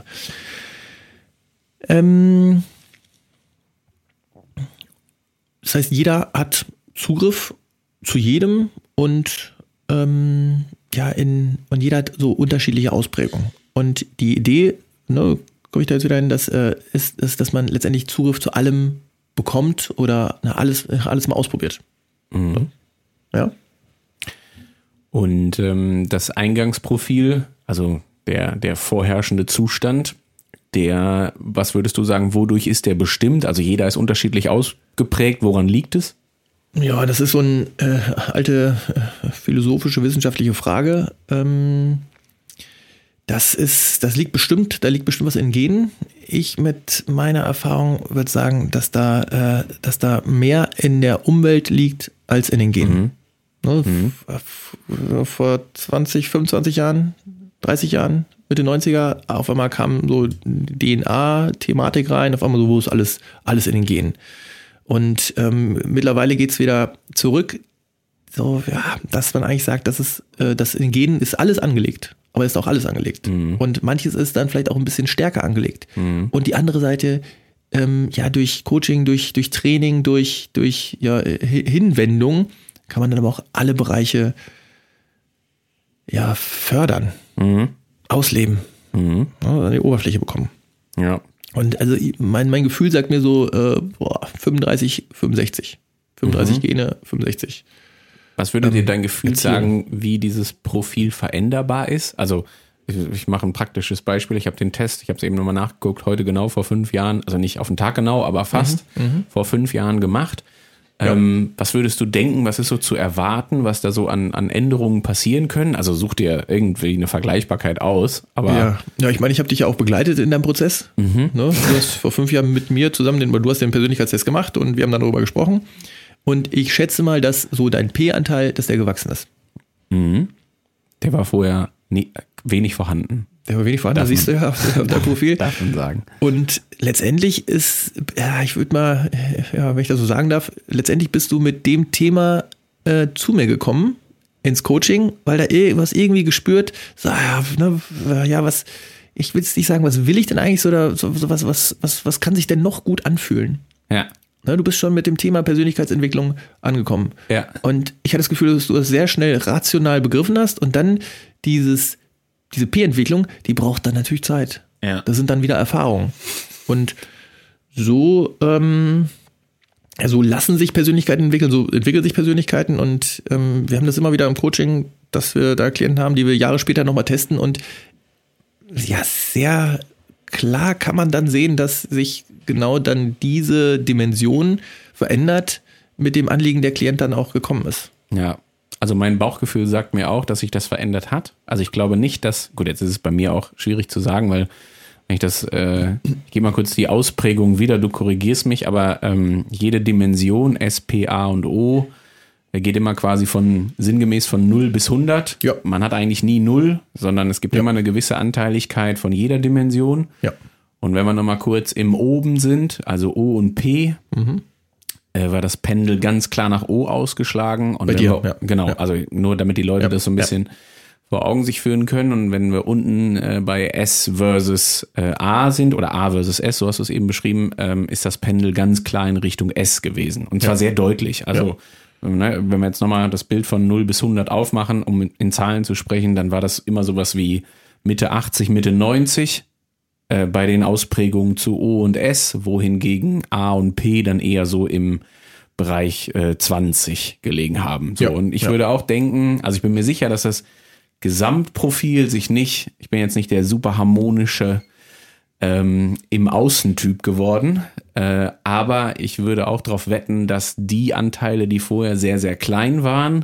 Ähm, das heißt, jeder hat Zugriff zu jedem und ähm, ja, in, und jeder hat so unterschiedliche Ausprägungen. Und die Idee, ne, komme ich da jetzt wieder hin, das äh, ist, ist, dass man letztendlich Zugriff zu allem bekommt oder na, alles, alles mal ausprobiert. Mhm. So. Ja. Und ähm, das Eingangsprofil, also der, der vorherrschende Zustand, der, was würdest du sagen, wodurch ist der bestimmt? Also jeder ist unterschiedlich ausgeprägt, woran liegt es? Ja, das ist so eine äh, alte äh, philosophische, wissenschaftliche Frage. Ähm, das ist, das liegt bestimmt, da liegt bestimmt was in Genen. Ich mit meiner Erfahrung würde sagen, dass da, äh, dass da mehr in der Umwelt liegt als in den Genen. Mhm. Ne, mhm. f- f- vor zwanzig, fünfundzwanzig Jahren, dreißig Jahren, Mitte neunziger, auf einmal kam so D N A-Thematik rein, auf einmal so, wo ist alles, alles in den Genen. Und ähm, mittlerweile geht es wieder zurück, so, ja, dass man eigentlich sagt, dass es, äh, das in den Genen ist alles angelegt, aber ist auch alles angelegt. Mhm. Und manches ist dann vielleicht auch ein bisschen stärker angelegt. Mhm. Und die andere Seite, ähm, ja, durch Coaching, durch, durch Training, durch, durch ja, Hinwendung kann man dann aber auch alle Bereiche ja, fördern, mhm. ausleben, mhm. ja, an die Oberfläche bekommen. Ja. Und also mein, mein Gefühl sagt mir so, äh, boah, fünfunddreißig, fünfundsechzig. fünfunddreißig mhm. Gene, fünfundsechzig. Was würde ähm, dir dein Gefühl Erziehung. sagen, wie dieses Profil veränderbar ist? Also ich, ich mache ein praktisches Beispiel. Ich habe den Test, ich habe es eben nochmal nachgeguckt, heute genau vor fünf Jahren, also nicht auf den Tag genau, aber fast mhm. vor fünf Jahren gemacht. Ähm, was würdest du denken, was ist so zu erwarten, was da so an, an Änderungen passieren können? Also such dir irgendwie eine Vergleichbarkeit aus. Aber ja. ja, ich meine, ich habe dich ja auch begleitet in deinem Prozess. Mhm. Ne? Du hast vor fünf Jahren mit mir zusammen, den, du hast den Persönlichkeitstest gemacht und wir haben dann darüber gesprochen. Und ich schätze mal, dass so dein P-Anteil, dass der gewachsen ist. Mhm. Der war vorher nie, wenig vorhanden. Der war wenig vorhanden, das siehst du ja auf deinem Profil. Darf man sagen. Und letztendlich ist, ja, ich würde mal, ja, wenn ich das so sagen darf, letztendlich bist du mit dem Thema äh, zu mir gekommen ins Coaching, weil da irgendwas irgendwie gespürt, so, ja, ne, ja, was, ich will es nicht sagen, was will ich denn eigentlich so, oder so, so was, was, was, was kann sich denn noch gut anfühlen? Ja. Ne, du bist schon mit dem Thema Persönlichkeitsentwicklung angekommen. Ja. Und ich hatte das Gefühl, dass du das sehr schnell rational begriffen hast und dann dieses Diese P-Entwicklung, die braucht dann natürlich Zeit. Ja. Das sind dann wieder Erfahrungen. Und so, ähm, so lassen sich Persönlichkeiten entwickeln, so entwickeln sich Persönlichkeiten. Und ähm, wir haben das immer wieder im Coaching, dass wir da Klienten haben, die wir Jahre später nochmal testen. Und ja, sehr klar kann man dann sehen, dass sich genau dann diese Dimension verändert, mit dem Anliegen der Klient dann auch gekommen ist. Ja. Also mein Bauchgefühl sagt mir auch, dass sich das verändert hat. Also ich glaube nicht, dass, gut, jetzt ist es bei mir auch schwierig zu sagen, weil wenn ich das, äh, ich gebe mal kurz die Ausprägung wieder, du korrigierst mich, aber ähm, jede Dimension, S, P, A und O, geht immer quasi von, sinngemäß von null bis hundert. Ja. Man hat eigentlich nie null, sondern es gibt ja immer eine gewisse Anteiligkeit von jeder Dimension. Ja. Und wenn wir nochmal kurz im Oben sind, also O und P, mhm. war das Pendel ganz klar nach O ausgeschlagen. Und Bei dir, wir, ja. Genau, ja. also nur damit die Leute ja. das so ein bisschen ja. vor Augen sich führen können. Und wenn wir unten äh, bei S versus äh, A sind oder A versus S, so hast du es eben beschrieben, ähm, ist das Pendel ganz klar in Richtung S gewesen. Und zwar ja. sehr deutlich. Also ja. ne, wenn wir jetzt nochmal das Bild von null bis hundert aufmachen, um in, in Zahlen zu sprechen, dann war das immer sowas wie Mitte achtzig, Mitte neunzig. Bei den Ausprägungen zu O und S, wohingegen A und P dann eher so im Bereich äh, zwanzig gelegen haben. So, ja, und ich ja. würde auch denken, also ich bin mir sicher, dass das Gesamtprofil sich nicht, ich bin jetzt nicht der super harmonische ähm, im Außentyp geworden, äh, aber ich würde auch darauf wetten, dass die Anteile, die vorher sehr, sehr klein waren,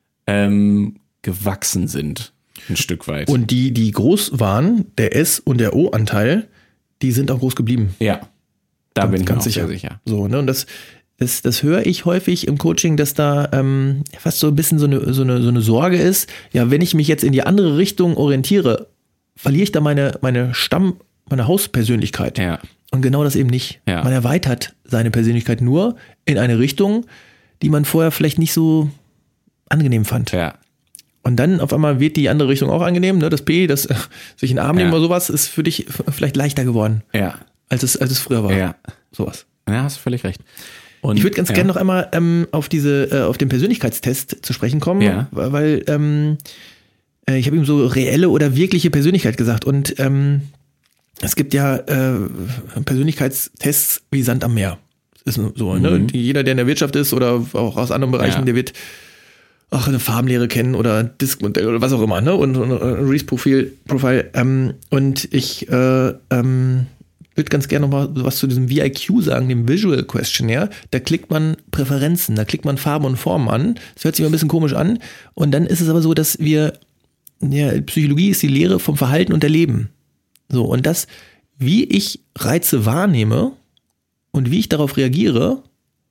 ähm, gewachsen sind. Ein Stück weit. Und die, die groß waren, der S- und der O-Anteil, die sind auch groß geblieben. Ja, da ganz, bin ich ganz mir auch sicher. sehr sicher. So, ne, und das, das, das höre ich häufig im Coaching, dass da ähm, fast so ein bisschen so eine, so, eine, so eine Sorge ist, ja, wenn ich mich jetzt in die andere Richtung orientiere, verliere ich da meine, meine Stamm, meine Hauspersönlichkeit. Ja. Und genau das eben nicht. Ja. Man erweitert seine Persönlichkeit nur in eine Richtung, die man vorher vielleicht nicht so angenehm fand. Ja. Und dann auf einmal wird die andere Richtung auch angenehm, ne? Das P, das äh, sich in den Arm nehmen ja. oder sowas, ist für dich f- vielleicht leichter geworden, ja. als es als es früher war. Ja. Sowas. Ja, hast du völlig recht. Und, ich würde ganz ja. gerne noch einmal ähm, auf diese äh, auf den Persönlichkeitstest zu sprechen kommen, ja. weil ähm, äh, ich habe ihm so reelle oder wirkliche Persönlichkeit gesagt und ähm, es gibt ja äh, Persönlichkeitstests wie Sand am Meer. Das ist so, mhm. ne? Jeder, der in der Wirtschaft ist oder auch aus anderen Bereichen, ja. der wird ach, eine Farbenlehre kennen oder Diskmodell oder was auch immer, ne? Und, und, und Reese-Profil, Profile. Ähm, und ich äh, ähm, würde ganz gerne noch mal was zu diesem V I Q sagen, dem Visual Questionnaire. Da klickt man Präferenzen, da klickt man Farben und Formen an. Das hört sich mal ein bisschen komisch an. Und dann ist es aber so, dass wir, ja, Psychologie ist die Lehre vom Verhalten und Erleben. So, und das, wie ich Reize wahrnehme und wie ich darauf reagiere,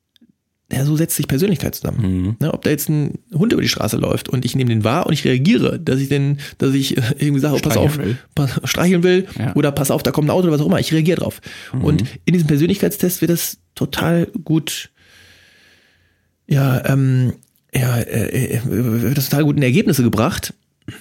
ja, so setzt sich Persönlichkeit zusammen. Mhm. Ne, ob da jetzt ein Hund über die Straße läuft und ich nehme den wahr und ich reagiere, dass ich den, dass ich irgendwie sage, oh, pass auf, will. Pass, streicheln will ja. oder pass auf, da kommt ein Auto oder was auch immer, ich reagiere drauf. Mhm. Und in diesem Persönlichkeitstest wird das total gut, ja, ähm, ja, äh, wird das total gut in Ergebnisse gebracht.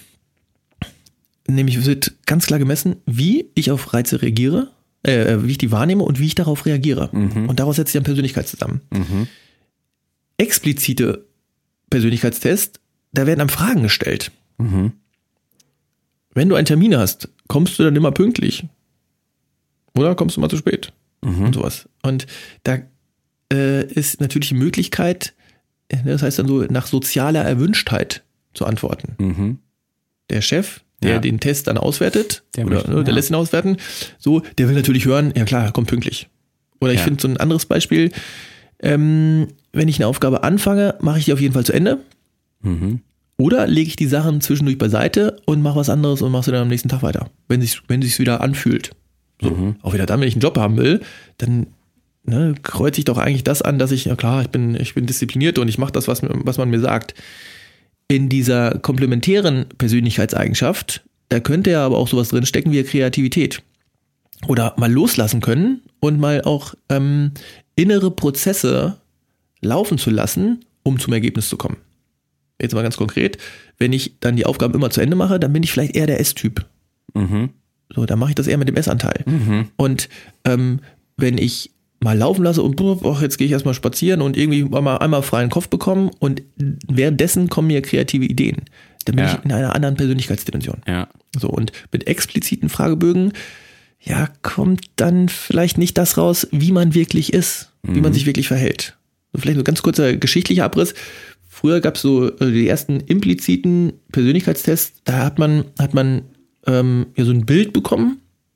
Nämlich wird ganz klar gemessen, wie ich auf Reize reagiere, äh, wie ich die wahrnehme und wie ich darauf reagiere. Mhm. Und daraus setzt sich dann Persönlichkeit zusammen. Mhm. Explizite Persönlichkeitstests, da werden dann Fragen gestellt. Mhm. Wenn du einen Termin hast, kommst du dann immer pünktlich? Oder kommst du mal zu spät? Mhm. Und sowas. Und da äh, ist natürlich die Möglichkeit, das heißt dann so, nach sozialer Erwünschtheit zu antworten. Mhm. Der Chef, der ja. den Test dann auswertet, der, oder, möchte, ne, der ja. lässt ihn auswerten, so, der will natürlich hören, ja klar, komm pünktlich. Oder ich ja. finde so ein anderes Beispiel, ähm, wenn ich eine Aufgabe anfange, mache ich die auf jeden Fall zu Ende. Mhm. Oder lege ich die Sachen zwischendurch beiseite und mache was anderes und mache sie dann am nächsten Tag weiter, wenn sich wenn sich's wieder anfühlt. So, mhm. Auch wieder dann, wenn ich einen Job haben will, dann ne, kreuze ich doch eigentlich das an, dass ich, ja klar, ich bin, ich bin diszipliniert und ich mache das, was, was man mir sagt. In dieser komplementären Persönlichkeitseigenschaft, da könnte ja aber auch sowas drinstecken wie Kreativität. Oder mal loslassen können und mal auch ähm, innere Prozesse laufen zu lassen, um zum Ergebnis zu kommen. Jetzt mal ganz konkret, wenn ich dann die Aufgaben immer zu Ende mache, dann bin ich vielleicht eher der S-Typ. Mhm. So, dann mache ich das eher mit dem S-Anteil. Mhm. Und ähm, wenn ich mal laufen lasse und boah, jetzt gehe ich erstmal spazieren und irgendwie mal einmal freien Kopf bekommen und währenddessen kommen mir kreative Ideen. Dann bin ja. ich in einer anderen Persönlichkeitsdimension. Ja. So, und mit expliziten Fragebögen, ja, kommt dann vielleicht nicht das raus, wie man wirklich ist, mhm. wie man sich wirklich verhält. So, vielleicht so ein ganz kurzer geschichtlicher Abriss. Früher gab es so die ersten impliziten Persönlichkeitstests, da hat man, hat man ähm, ja so ein Bild bekommen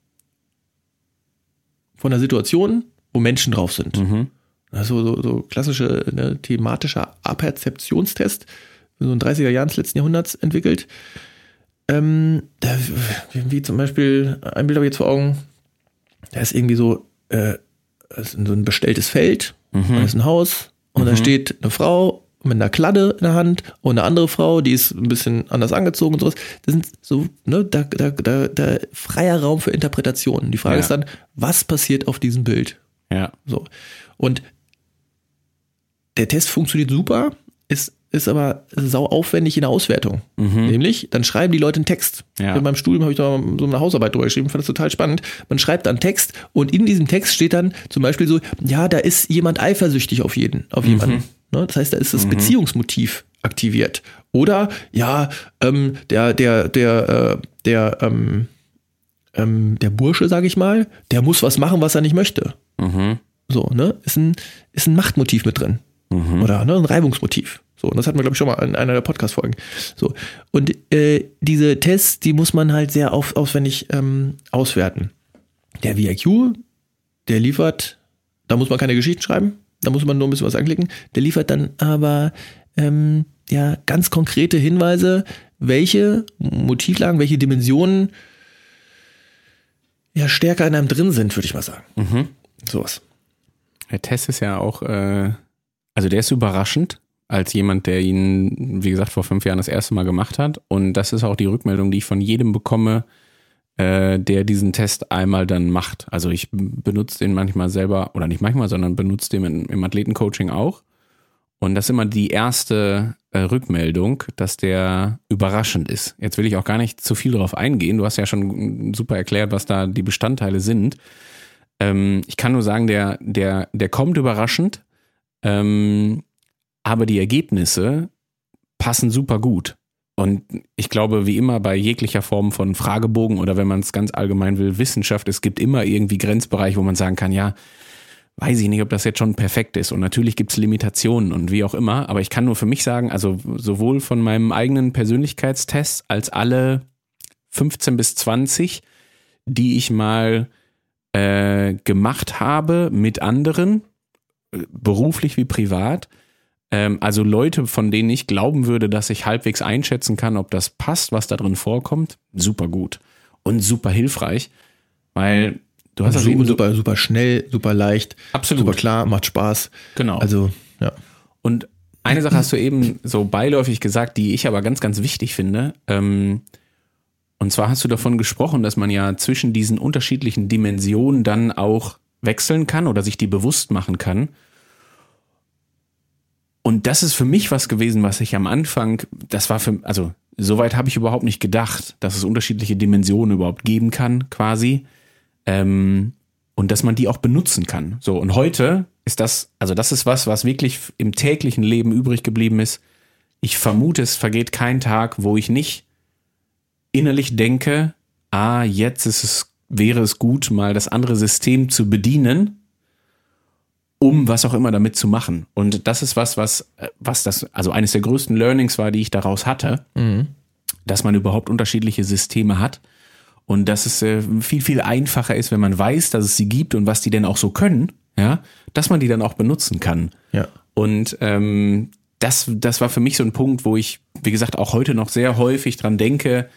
von einer Situation, wo Menschen drauf sind. Mhm. Also so, so klassische ne, thematischer Aperzeptionstest, so in den dreißiger Jahren des letzten Jahrhunderts entwickelt. Ähm, da, wie zum Beispiel, ein Bild habe ich jetzt vor Augen, da ist irgendwie so, äh, ist so ein bestelltes Feld, mhm. da ist ein Haus und mhm. da steht eine Frau mit einer Kladde in der Hand und eine andere Frau, die ist ein bisschen anders angezogen und sowas. Das sind so, ne, da, da, da, da freier Raum für Interpretationen. Die Frage ja. ist dann, was passiert auf diesem Bild? Ja. So. Und der Test funktioniert super, ist, ist aber sau aufwendig in der Auswertung. Mhm. Nämlich, dann schreiben die Leute einen Text. Ja. In meinem Studium habe ich da so eine Hausarbeit drüber geschrieben, fand das total spannend. Man schreibt dann Text und in diesem Text steht dann zum Beispiel so, ja, da ist jemand eifersüchtig auf jeden, auf jemanden. Mhm. Das heißt, da ist das mhm. Beziehungsmotiv aktiviert. Oder, ja, ähm, der, der, der, äh, der, ähm, ähm, der Bursche, sag ich mal, der muss was machen, was er nicht möchte. Mhm. So, ne? Ist ein, ist ein Machtmotiv mit drin. Mhm. Oder ne, ein Reibungsmotiv. So, und das hatten wir, glaube ich, schon mal in einer der Podcast-Folgen. So. Und äh, diese Tests, die muss man halt sehr auf, aufwendig ähm, auswerten. Der V I Q, der liefert, da muss man keine Geschichten schreiben. Da muss man nur ein bisschen was anklicken. Der liefert dann aber ähm, ja, ganz konkrete Hinweise, welche Motivlagen, welche Dimensionen ja stärker in einem drin sind, würde ich mal sagen. Mhm. Sowas. Der Test ist ja auch, äh, also der ist überraschend, als jemand, der ihn, wie gesagt, vor fünf Jahren das erste Mal gemacht hat. Und das ist auch die Rückmeldung, die ich von jedem bekomme, der diesen Test einmal dann macht. Also ich benutze den manchmal selber, oder nicht manchmal, sondern benutze den im, im Athletencoaching auch. Und das ist immer die erste äh, Rückmeldung, dass der überraschend ist. Jetzt will ich auch gar nicht zu viel darauf eingehen. Du hast ja schon super erklärt, was da die Bestandteile sind. Ähm, ich kann nur sagen, der, der, der kommt überraschend, ähm, aber die Ergebnisse passen super gut. Und ich glaube, wie immer bei jeglicher Form von Fragebogen oder wenn man es ganz allgemein will, Wissenschaft, es gibt immer irgendwie Grenzbereich, wo man sagen kann, ja, weiß ich nicht, ob das jetzt schon perfekt ist. Und natürlich gibt es Limitationen und wie auch immer. Aber ich kann nur für mich sagen, also sowohl von meinem eigenen Persönlichkeitstest als alle fünfzehn bis zwanzig, die ich mal äh, gemacht habe mit anderen, beruflich wie privat, also Leute, von denen ich glauben würde, dass ich halbwegs einschätzen kann, ob das passt, was da drin vorkommt, super gut und super hilfreich, weil du hast also super, super schnell, super leicht, absolut. Super klar, macht Spaß. Genau. Also, ja. Und eine Sache hast du eben so beiläufig gesagt, die ich aber ganz, ganz wichtig finde. Und zwar hast du davon gesprochen, dass man ja zwischen diesen unterschiedlichen Dimensionen dann auch wechseln kann oder sich die bewusst machen kann. Und das ist für mich was gewesen, was ich am Anfang, das war für, also soweit habe ich überhaupt nicht gedacht, dass es unterschiedliche Dimensionen überhaupt geben kann, quasi. Ähm, und dass man die auch benutzen kann. So, und heute ist das, also das ist was, was wirklich im täglichen Leben übrig geblieben ist. Ich vermute, es vergeht kein Tag, wo ich nicht innerlich denke, ah, jetzt ist es, wäre es gut, mal das andere System zu bedienen, um was auch immer damit zu machen. Und das ist was, was, was das, also eines der größten Learnings war, die ich daraus hatte, mhm. dass man überhaupt unterschiedliche Systeme hat und dass es äh, viel, viel einfacher ist, wenn man weiß, dass es sie gibt und was die denn auch so können, ja, dass man die dann auch benutzen kann. Ja. Und ähm, das, das war für mich so ein Punkt, wo ich, wie gesagt, auch heute noch sehr häufig dran denke,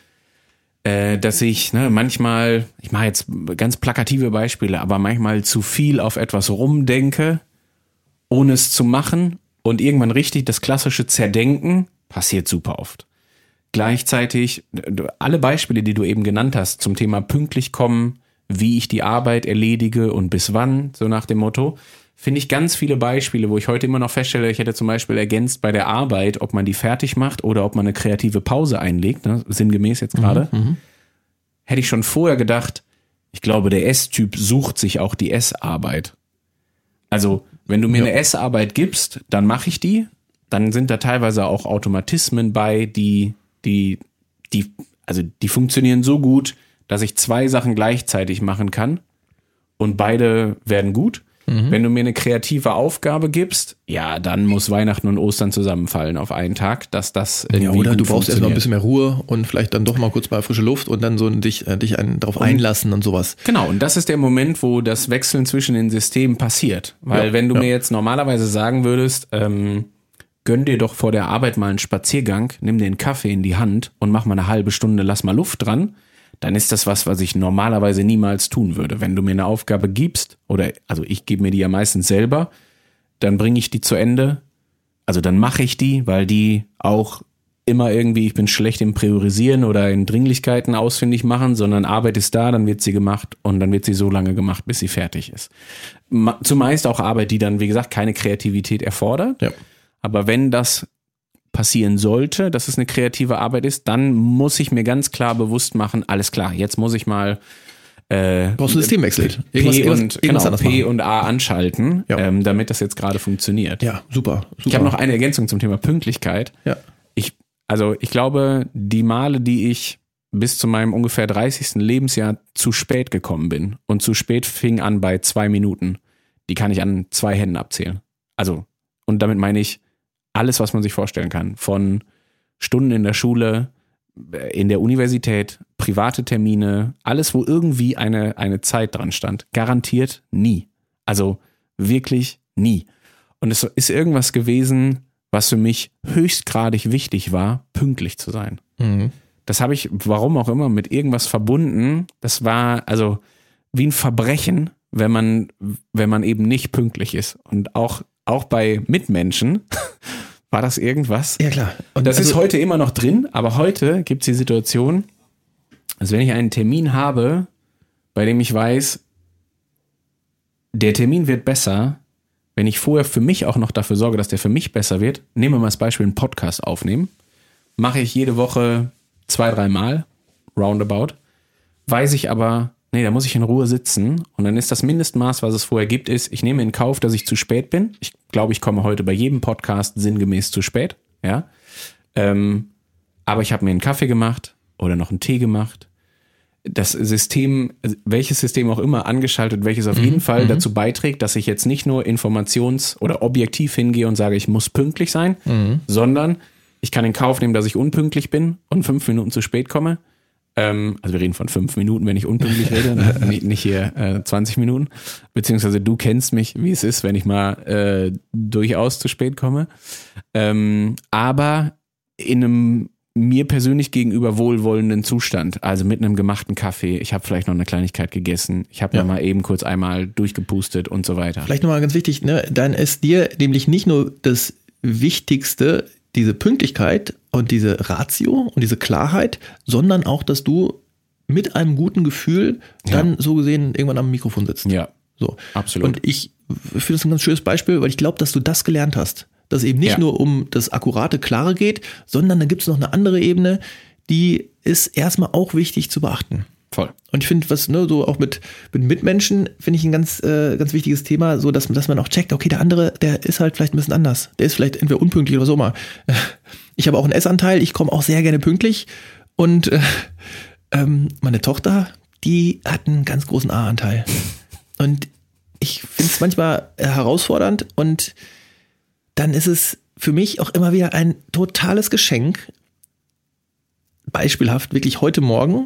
äh, dass ich ne, manchmal, ich mache jetzt ganz plakative Beispiele, aber manchmal zu viel auf etwas rumdenke, ohne es zu machen und irgendwann richtig das klassische Zerdenken passiert super oft. Gleichzeitig, alle Beispiele, die du eben genannt hast, zum Thema pünktlich kommen, wie ich die Arbeit erledige und bis wann, so nach dem Motto, finde ich ganz viele Beispiele, wo ich heute immer noch feststelle, ich hätte zum Beispiel ergänzt bei der Arbeit, ob man die fertig macht oder ob man eine kreative Pause einlegt, ne, sinngemäß jetzt gerade, mhm, hätte ich schon vorher gedacht, ich glaube, der S-Typ sucht sich auch die S-Arbeit. Also, wenn du mir ja. eine S-Arbeit gibst, dann mache ich die, dann sind da teilweise auch Automatismen bei, die Die, die, also die funktionieren so gut, dass ich zwei Sachen gleichzeitig machen kann und beide werden gut. Mhm. Wenn du mir eine kreative Aufgabe gibst, ja, dann muss Weihnachten und Ostern zusammenfallen auf einen Tag, dass das irgendwie ja, oder du brauchst erst mal ein bisschen mehr Ruhe und vielleicht dann doch mal kurz bei frische Luft und dann so dich, äh, dich ein, darauf einlassen und sowas. Genau, und das ist der Moment, wo das Wechseln zwischen den Systemen passiert. Weil ja, wenn du ja. mir jetzt normalerweise sagen würdest, ähm, gönn dir doch vor der Arbeit mal einen Spaziergang, nimm dir einen Kaffee in die Hand und mach mal eine halbe Stunde, lass mal Luft dran, dann ist das was, was ich normalerweise niemals tun würde. Wenn du mir eine Aufgabe gibst, oder also ich gebe mir die ja meistens selber, dann bringe ich die zu Ende, also dann mache ich die, weil die auch immer irgendwie, ich bin schlecht im Priorisieren oder in Dringlichkeiten ausfindig machen, sondern Arbeit ist da, dann wird sie gemacht und dann wird sie so lange gemacht, bis sie fertig ist. Zumeist auch Arbeit, die dann, wie gesagt, keine Kreativität erfordert. Ja. Aber wenn das passieren sollte, dass es eine kreative Arbeit ist, dann muss ich mir ganz klar bewusst machen, alles klar, jetzt muss ich mal äh, brauchst du Systemwechsel. P, P, und, genau, P und A anschalten, ja. ähm, damit das jetzt gerade funktioniert. Ja, super, super. Ich habe noch eine Ergänzung zum Thema Pünktlichkeit. Ja. Ich, also ich glaube, die Male, die ich bis zu meinem ungefähr dreißigsten Lebensjahr zu spät gekommen bin und zu spät fing an bei zwei Minuten, die kann ich an zwei Händen abzählen. Also, und damit meine ich, alles, was man sich vorstellen kann. Von Stunden in der Schule, in der Universität, private Termine, alles, wo irgendwie eine, eine Zeit dran stand. Garantiert nie. Also wirklich nie. Und es ist irgendwas gewesen, was für mich höchstgradig wichtig war, pünktlich zu sein. Mhm. Das habe ich, warum auch immer, mit irgendwas verbunden. Das war also wie ein Verbrechen, wenn man, wenn man eben nicht pünktlich ist. Und auch Auch bei Mitmenschen war das irgendwas. Ja, klar. Und das also, ist heute immer noch drin, aber heute gibt es die Situation, dass wenn ich einen Termin habe, bei dem ich weiß, der Termin wird besser, wenn ich vorher für mich auch noch dafür sorge, dass der für mich besser wird, nehmen wir mal als Beispiel einen Podcast aufnehmen, mache ich jede Woche zwei, drei Mal, roundabout, weiß ich aber, nee, da muss ich in Ruhe sitzen und dann ist das Mindestmaß, was es vorher gibt, ist, ich nehme in Kauf, dass ich zu spät bin. Ich glaube, ich komme heute bei jedem Podcast sinngemäß zu spät, ja. Ähm, aber ich habe mir einen Kaffee gemacht oder noch einen Tee gemacht. Das System, welches System auch immer angeschaltet, welches auf jeden mhm. Fall mhm. dazu beiträgt, dass ich jetzt nicht nur informations- oder objektiv hingehe und sage, ich muss pünktlich sein, mhm. sondern ich kann in Kauf nehmen, dass ich unpünktlich bin und fünf Minuten zu spät komme. Also wir reden von fünf Minuten, wenn ich unpünktlich rede, nicht, nicht hier äh, zwanzig Minuten. Beziehungsweise du kennst mich, wie es ist, wenn ich mal äh, durchaus zu spät komme. Ähm, aber in einem mir persönlich gegenüber wohlwollenden Zustand, also mit einem gemachten Kaffee. Ich habe vielleicht noch eine Kleinigkeit gegessen. Ich habe ja. mal eben kurz einmal durchgepustet und so weiter. Vielleicht nochmal ganz wichtig, ne? Dann ist dir nämlich nicht nur das Wichtigste, diese Pünktlichkeit und diese Ratio und diese Klarheit, sondern auch, dass du mit einem guten Gefühl dann ja. so gesehen irgendwann am Mikrofon sitzt. Ja, so. Absolut. Und ich finde das ein ganz schönes Beispiel, weil ich glaube, dass du das gelernt hast. Dass eben nicht ja. nur um das akkurate, klare geht, sondern da gibt es noch eine andere Ebene, die ist erstmal auch wichtig zu beachten. Voll. Und ich finde, was, ne, so auch mit, mit Mitmenschen, finde ich ein ganz, äh, ganz wichtiges Thema, so dass, dass man auch checkt, okay, der andere, der ist halt vielleicht ein bisschen anders. Der ist vielleicht entweder unpünktlich oder so mal. Ich habe auch einen Essanteil, ich komme auch sehr gerne pünktlich. Und äh, ähm, meine Tochter, die hat einen ganz großen A-Anteil. Und ich finde es manchmal herausfordernd und dann ist es für mich auch immer wieder ein totales Geschenk. Beispielhaft, wirklich heute Morgen.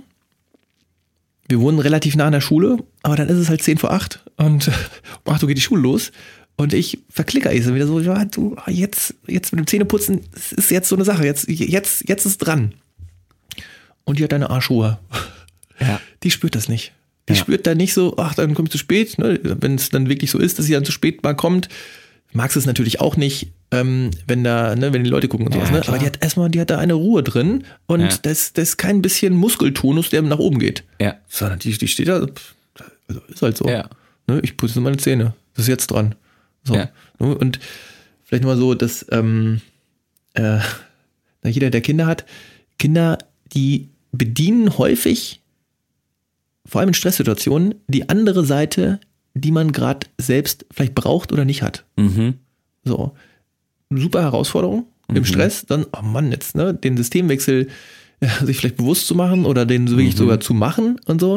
Wir wohnen relativ nah an der Schule, aber dann ist es halt zehn vor acht und um acht Uhr geht die Schule los. Und ich verklicker ich so wieder so, ja, du, jetzt, jetzt mit dem Zähneputzen, das ist jetzt so eine Sache, jetzt, jetzt, jetzt ist dran. Und die hat eine Arschruhe. Ja. Die spürt das nicht. Die Ja. spürt dann nicht so, ach, dann komme ich zu spät. Ne? Wenn es dann wirklich so ist, dass sie dann zu spät mal kommt, magst du es natürlich auch nicht, ähm, wenn da, ne, wenn die Leute gucken und sowas. Ja, Ne? klar. Aber die hat erstmal, die hat da eine Ruhe drin und Ja. das, das ist kein bisschen Muskeltonus, der nach oben geht. Ja. Sondern die, die steht da, pff, also ist halt so. Ja. Ne? Ich putze meine Zähne. Das ist jetzt dran. So. Ja. Ne? Und vielleicht nochmal so, dass ähm, äh, na, jeder, der Kinder hat, Kinder, die bedienen häufig, vor allem in Stresssituationen, die andere Seite, die man gerade selbst vielleicht braucht oder nicht hat. Mhm. So. Super Herausforderung im Mhm. Stress, dann, oh Mann, jetzt, ne, den Systemwechsel ja, sich vielleicht bewusst zu machen oder den so wirklich Mhm. sogar zu machen und so.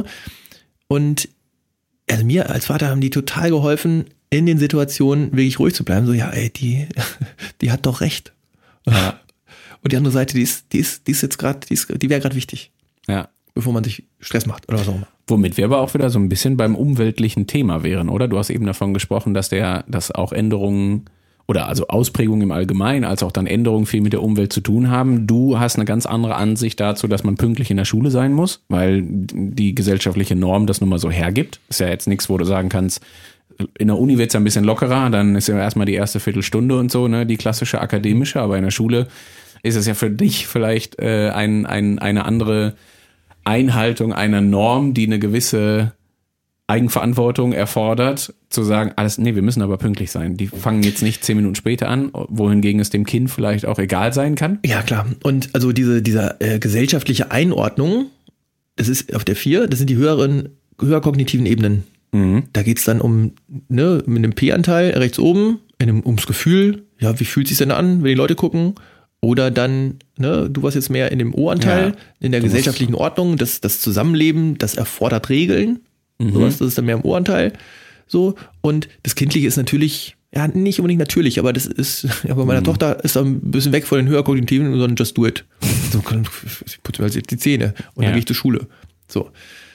Und also mir als Vater haben die total geholfen, in den Situationen wirklich ruhig zu bleiben. So, ja, ey, die, die hat doch recht. Ja. Und die andere Seite, die ist, die ist, die ist jetzt gerade, die, ist- die wäre gerade wichtig, Ja. bevor man sich Stress macht oder was auch immer. Womit wir aber auch wieder so ein bisschen beim umweltlichen Thema wären, oder? Du hast eben davon gesprochen, dass der, dass auch Änderungen oder also Ausprägungen im Allgemeinen, als auch dann Änderungen viel mit der Umwelt zu tun haben. Du hast eine ganz andere Ansicht dazu, dass man pünktlich in der Schule sein muss, weil die gesellschaftliche Norm das nun mal so hergibt. Ist ja jetzt nichts, wo du sagen kannst, in der Uni wird's ja ein bisschen lockerer, dann ist ja erstmal die erste Viertelstunde und so, ne, die klassische akademische, aber in der Schule ist es ja für dich vielleicht äh, ein, ein, eine andere Einhaltung einer Norm, die eine gewisse Eigenverantwortung erfordert, zu sagen, alles, nee, wir müssen aber pünktlich sein. Die fangen jetzt nicht zehn Minuten später an, wohingegen es dem Kind vielleicht auch egal sein kann. Ja, klar. Und also diese, diese äh, gesellschaftliche Einordnung, das ist auf der vier, das sind die höheren, höher kognitiven Ebenen. Mhm. Da geht's dann um, ne, mit dem P-Anteil rechts oben, in dem, ums Gefühl, ja, wie fühlt sich's denn an, wenn die Leute gucken? Oder dann, ne, du warst jetzt mehr in dem O-Anteil, Ja, in der du gesellschaftlichen Ordnung, das, das Zusammenleben, das erfordert Regeln, Mhm. sowas, das ist dann mehr im O-Anteil. So, und das Kindliche ist natürlich, ja, nicht unbedingt natürlich, aber das ist, ja, bei meiner Mhm. Tochter ist da ein bisschen weg von den höher kognitiven, sondern just do it. So, ich putze mir jetzt die Zähne und Ja. dann gehe ich zur Schule. So.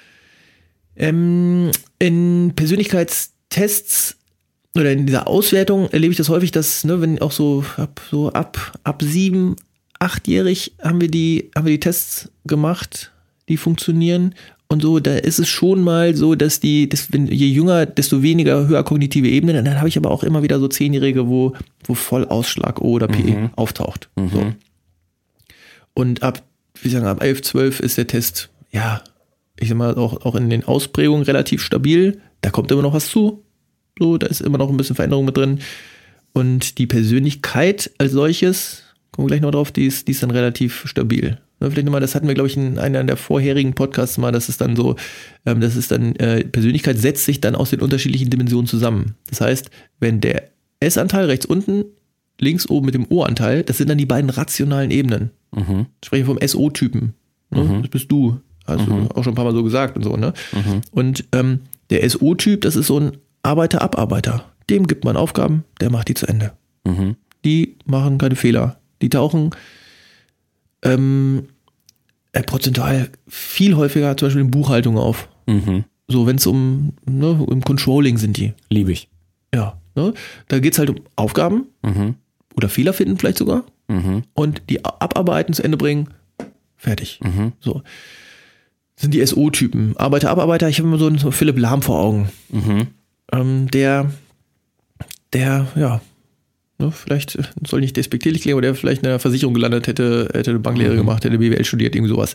Ähm, in Persönlichkeitstests oder in dieser Auswertung erlebe ich das häufig, dass, ne, wenn auch so ab, so ab, ab sieben, achtjährig haben wir die, haben wir die Tests gemacht, die funktionieren. Und so, da ist es schon mal so, dass die, dass, wenn, je jünger, desto weniger höher kognitive Ebenen. Und dann habe ich aber auch immer wieder so Zehnjährige, wo, wo Vollausschlag O oder P Mhm. auftaucht. Mhm. So. Und ab, wie sagen, ab elf, zwölf ist der Test, ja, ich sag mal, auch, auch in den Ausprägungen relativ stabil. Da kommt immer noch was zu. So, da ist immer noch ein bisschen Veränderung mit drin. Und die Persönlichkeit als solches, kommen wir gleich noch drauf, die ist, die ist dann relativ stabil. Ne, vielleicht nochmal, das hatten wir, glaube ich, in einer der vorherigen Podcasts mal, das ist dann so, ähm, das ist dann, äh, Persönlichkeit setzt sich dann aus den unterschiedlichen Dimensionen zusammen. Das heißt, wenn der S-Anteil rechts unten, links oben mit dem O-Anteil, das sind dann die beiden rationalen Ebenen. Mhm. Ich spreche vom S O-Typen. Ne? Mhm. Das bist du. Hast Mhm. du auch schon ein paar Mal so gesagt und so, ne? Mhm. Und ähm, der S O-Typ, das ist so ein Arbeiter-Abarbeiter. Dem gibt man Aufgaben, der macht die zu Ende. Mhm. Die machen keine Fehler. Die tauchen ähm, äh, prozentual viel häufiger zum Beispiel in Buchhaltung auf. Mhm. So, wenn es um, ne, im Controlling sind die. Liebe ich. Ja, ne? Da geht es halt um Aufgaben Mhm. oder Fehler finden vielleicht sogar Mhm. und die abarbeiten, zu Ende bringen, fertig. Mhm. So. Das sind die S O-Typen. Arbeiter, Abarbeiter, ich habe immer so einen so Philipp Lahm vor Augen. Mhm. Ähm, der, der, ja, ne, vielleicht soll nicht despektierlich klingen, aber der vielleicht in einer Versicherung gelandet hätte, hätte eine Banklehre Mhm. gemacht, hätte B W L studiert, irgendwie sowas.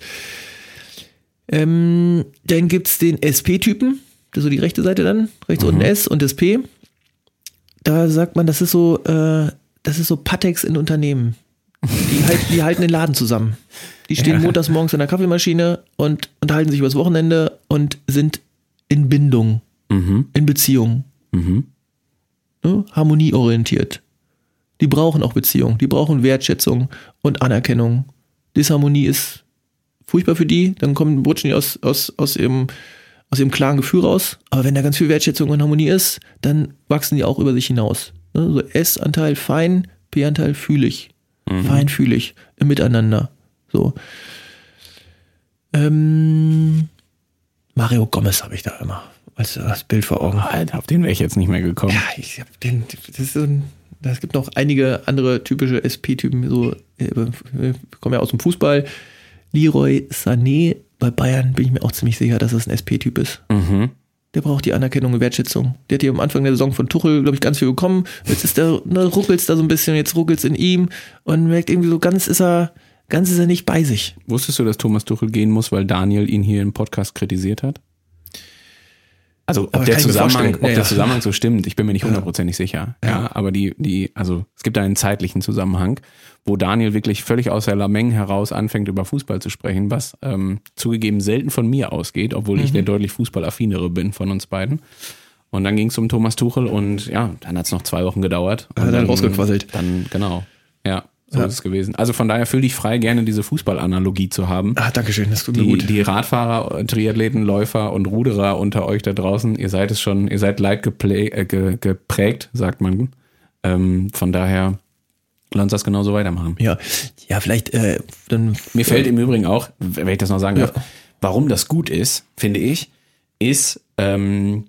Ähm, dann gibt's den S P-Typen, das ist so die rechte Seite dann, rechts Mhm. unten S und das P. Da sagt man, das ist so, äh, das ist so Patex in Unternehmen. Die, halt, die halten den Laden zusammen. Die stehen Ja. montags morgens an der Kaffeemaschine und unterhalten sich übers Wochenende und sind in Bindung, Mhm. in Beziehung, Mhm. ne? Harmonieorientiert. Die brauchen auch Beziehung, die brauchen Wertschätzung und Anerkennung. Disharmonie ist furchtbar für die, dann kommen, rutschen die aus, aus, aus, ihrem, aus ihrem klaren Gefühl raus. Aber wenn da ganz viel Wertschätzung und Harmonie ist, dann wachsen die auch über sich hinaus. Ne? So S-Anteil fein, P-Anteil fühlig. Mhm. Feinfühlig, im Miteinander. So. Ähm, Mario Gomez habe ich da immer als das Bild vor Augen. Alter, auf den wäre ich jetzt nicht mehr gekommen. Ja, ich hab den, das ist so ein, es gibt noch einige andere typische S P-Typen, so, wir kommen ja aus dem Fußball. Leroy Sané bei Bayern bin ich mir auch ziemlich sicher, dass das ein S P-Typ ist. Mhm. Der braucht die Anerkennung und Wertschätzung. Der hat hier am Anfang der Saison von Tuchel, glaube ich, ganz viel bekommen. Jetzt ist der, ne, ruckelt's da so ein bisschen, jetzt ruckelt's in ihm und merkt irgendwie so, ganz ist er, ganz ist er nicht bei sich. Wusstest du, dass Thomas Tuchel gehen muss, weil Daniel ihn hier im Podcast kritisiert hat? Also ob der Zusammenhang, ob ja, der ja. Zusammenhang so stimmt, ich bin mir nicht hundertprozentig sicher. Ja. ja, aber die, die, also es gibt da einen zeitlichen Zusammenhang, wo Daniel wirklich völlig aus der Lameng heraus anfängt, über Fußball zu sprechen, was ähm, zugegeben selten von mir ausgeht, obwohl mhm. ich der deutlich fußballaffinere bin von uns beiden. Und dann ging es um Thomas Tuchel und ja, dann hat es noch zwei Wochen gedauert. Und hat dann rausgequasselt. Dann, genau, ja. So ja. ist es gewesen. Also von daher fühl dich frei, gerne diese Fußballanalogie zu haben. Ah, dankeschön, das tut mir die, gut. Die Radfahrer, Triathleten, Läufer und Ruderer unter euch da draußen, ihr seid es schon, ihr seid leid geplä- äh, ge- geprägt, sagt man. Ähm, von daher, lass uns das genauso weitermachen. Ja, ja, vielleicht äh, dann. Mir fällt im Übrigen auch, wenn ich das noch sagen ja. darf, warum das gut ist, finde ich, ist, ähm,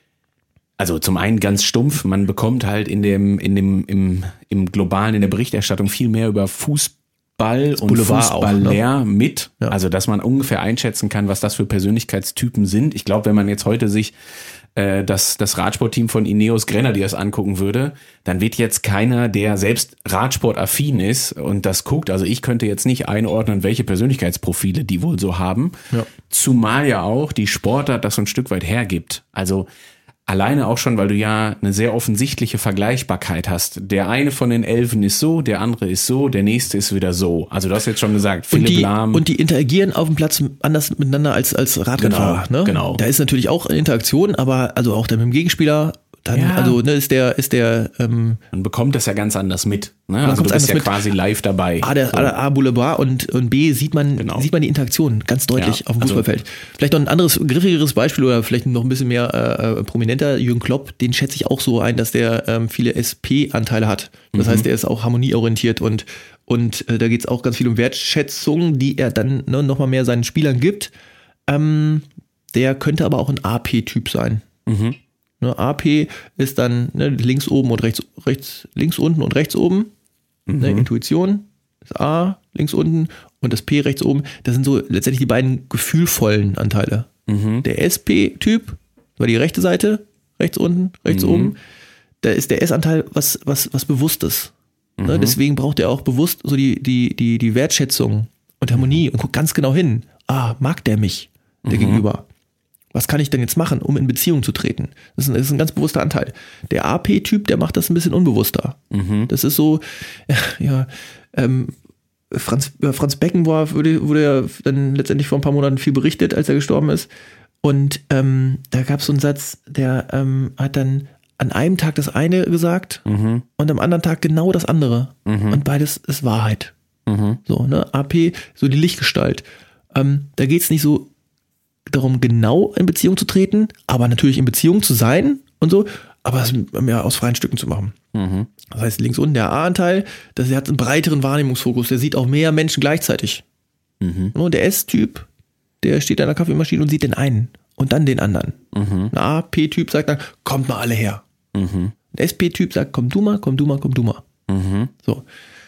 also zum einen ganz stumpf, man bekommt halt in dem, in dem, im, im Globalen, in der Berichterstattung viel mehr über Fußball und Fußballer auch, ne? mit. Ja. Also, dass man ungefähr einschätzen kann, was das für Persönlichkeitstypen sind. Ich glaube, wenn man jetzt heute sich äh, das, das Radsportteam von Ineos Grenadiers angucken würde, dann wird jetzt keiner, der selbst Radsportaffin ist und das guckt, also ich könnte jetzt nicht einordnen, welche Persönlichkeitsprofile die wohl so haben. Ja. Zumal ja auch die Sportart das so ein Stück weit hergibt. Also, alleine auch schon, weil du ja eine sehr offensichtliche Vergleichbarkeit hast. Der eine von den Elfen ist so, der andere ist so, der nächste ist wieder so. Also du hast jetzt schon gesagt, Philipp und die, Lahm. Und die interagieren auf dem Platz anders miteinander als, als Radrennfahrer. Genau, ne? genau. Da ist natürlich auch Interaktion, aber also auch dann mit dem Gegenspieler. Dann, ja. Also ne, ist der, ist der ähm, man bekommt das ja ganz anders mit. Ne? Also du bist ja mit. quasi live dabei. A, der, so. A, Boulevard und, und B sieht man, genau. sieht man die Interaktion ganz deutlich ja, auf dem Fußballfeld. Also, vielleicht noch ein anderes, griffigeres Beispiel oder vielleicht noch ein bisschen mehr äh, prominenter, Jürgen Klopp, den schätze ich auch so ein, dass der ähm, viele S P-Anteile hat. Das mhm. heißt, der ist auch harmonieorientiert und, und äh, da geht es auch ganz viel um Wertschätzung, die er dann ne, nochmal mehr seinen Spielern gibt. Ähm, der könnte aber auch ein A P-Typ sein. Mhm. Ne, A P ist dann ne, links oben und rechts, rechts, links unten und rechts oben. Mhm. Ne, Intuition ist A, links unten und das P rechts oben. Das sind so letztendlich die beiden gefühlvollen Anteile. Mhm. Der S P-Typ war die rechte Seite, rechts unten, rechts mhm. oben. Da ist der S-Anteil was, was, was Bewusstes. Mhm. Ne, deswegen braucht er auch bewusst so die, die, die, die Wertschätzung und Harmonie und guckt ganz genau hin. Ah, mag der mich, der mhm. Gegenüber? Was kann ich denn jetzt machen, um in Beziehung zu treten? Das ist ein, das ist ein ganz bewusster Anteil. Der A P-Typ, der macht das ein bisschen unbewusster. Mhm. Das ist so, ja, ähm, Franz, Franz Beckenbauer wurde, wurde ja dann letztendlich vor ein paar Monaten viel berichtet, als er gestorben ist. Und ähm, da gab es so einen Satz, der ähm, hat dann an einem Tag das eine gesagt mhm. und am anderen Tag genau das andere. Mhm. Und beides ist Wahrheit. Mhm. So, ne? A P, so die Lichtgestalt. Ähm, da geht es nicht so darum, genau in Beziehung zu treten, aber natürlich in Beziehung zu sein und so, aber es ja, aus freien Stücken zu machen. Mhm. Das heißt, links unten der A-Anteil, das, der hat einen breiteren Wahrnehmungsfokus, der sieht auch mehr Menschen gleichzeitig. Mhm. Und der S-Typ, der steht an der Kaffeemaschine und sieht den einen und dann den anderen. Mhm. Ein A P-Typ sagt dann, kommt mal alle her. Mhm. Ein S P-Typ sagt, komm du mal, komm du mal, komm du mal. Mhm. So.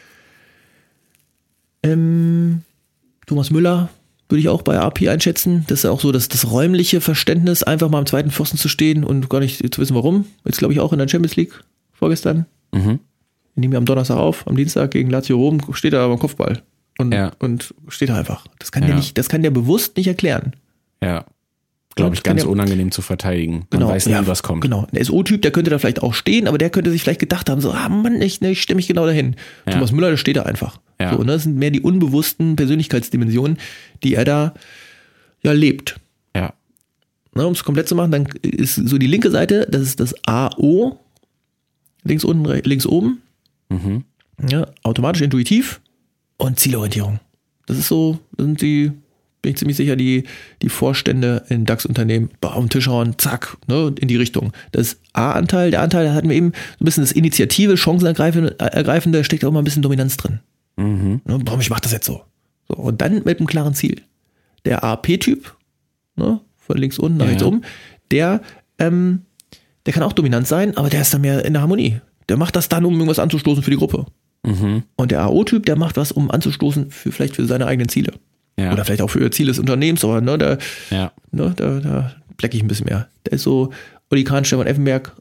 Ähm, Thomas Müller würde ich auch bei A P einschätzen. Das ist auch so das, das räumliche Verständnis, einfach mal am zweiten Pfosten zu stehen und gar nicht zu wissen, warum. Jetzt glaube ich auch in der Champions League vorgestern. Mhm. Wir nehmen ja am Donnerstag auf, am Dienstag gegen Lazio Rom steht er aber am Kopfball. Und, ja. und steht da einfach. Das kann ja. der nicht, das kann der bewusst nicht erklären. Ja. Glaube ich, ganz der, unangenehm zu verteidigen. Man genau, weiß nie, ja, was kommt. Genau. Ein S O-Typ, der könnte da vielleicht auch stehen, aber der könnte sich vielleicht gedacht haben, so, ah Mann, ich, ne, ich stelle mich genau dahin. Ja. Thomas Müller, der steht da einfach. Ja. So, ne, das sind mehr die unbewussten Persönlichkeitsdimensionen, die er da ja lebt. Ja. Ne, um es komplett zu machen, dann ist so die linke Seite, das ist das A O. Links unten, links oben. Mhm. Ja, automatisch intuitiv und Zielorientierung. Das ist so, das sind die, bin ich ziemlich sicher, die, die Vorstände in DAX-Unternehmen, auf den Tisch hauen, zack, ne, in die Richtung. Das A-Anteil, der Anteil, da hatten wir eben so ein bisschen das Initiative, Chancenergreifende, ergreifende, steckt auch mal ein bisschen Dominanz drin. Mhm. Ne, warum, ich mach das jetzt so. so. Und dann mit einem klaren Ziel. Der A P-Typ, ne, von links unten nach ja. rechts oben, der, ähm, der kann auch dominant sein, aber der ist dann mehr in der Harmonie. Der macht das dann, um irgendwas anzustoßen für die Gruppe. Mhm. Und der A O-Typ, der macht was, um anzustoßen für vielleicht für seine eigenen Ziele. Ja. Oder vielleicht auch für Ziele des Unternehmens, aber ne, da, ja. ne, da, da blecke ich ein bisschen mehr. Der ist so Oli Kahn, Stefan Effenberg,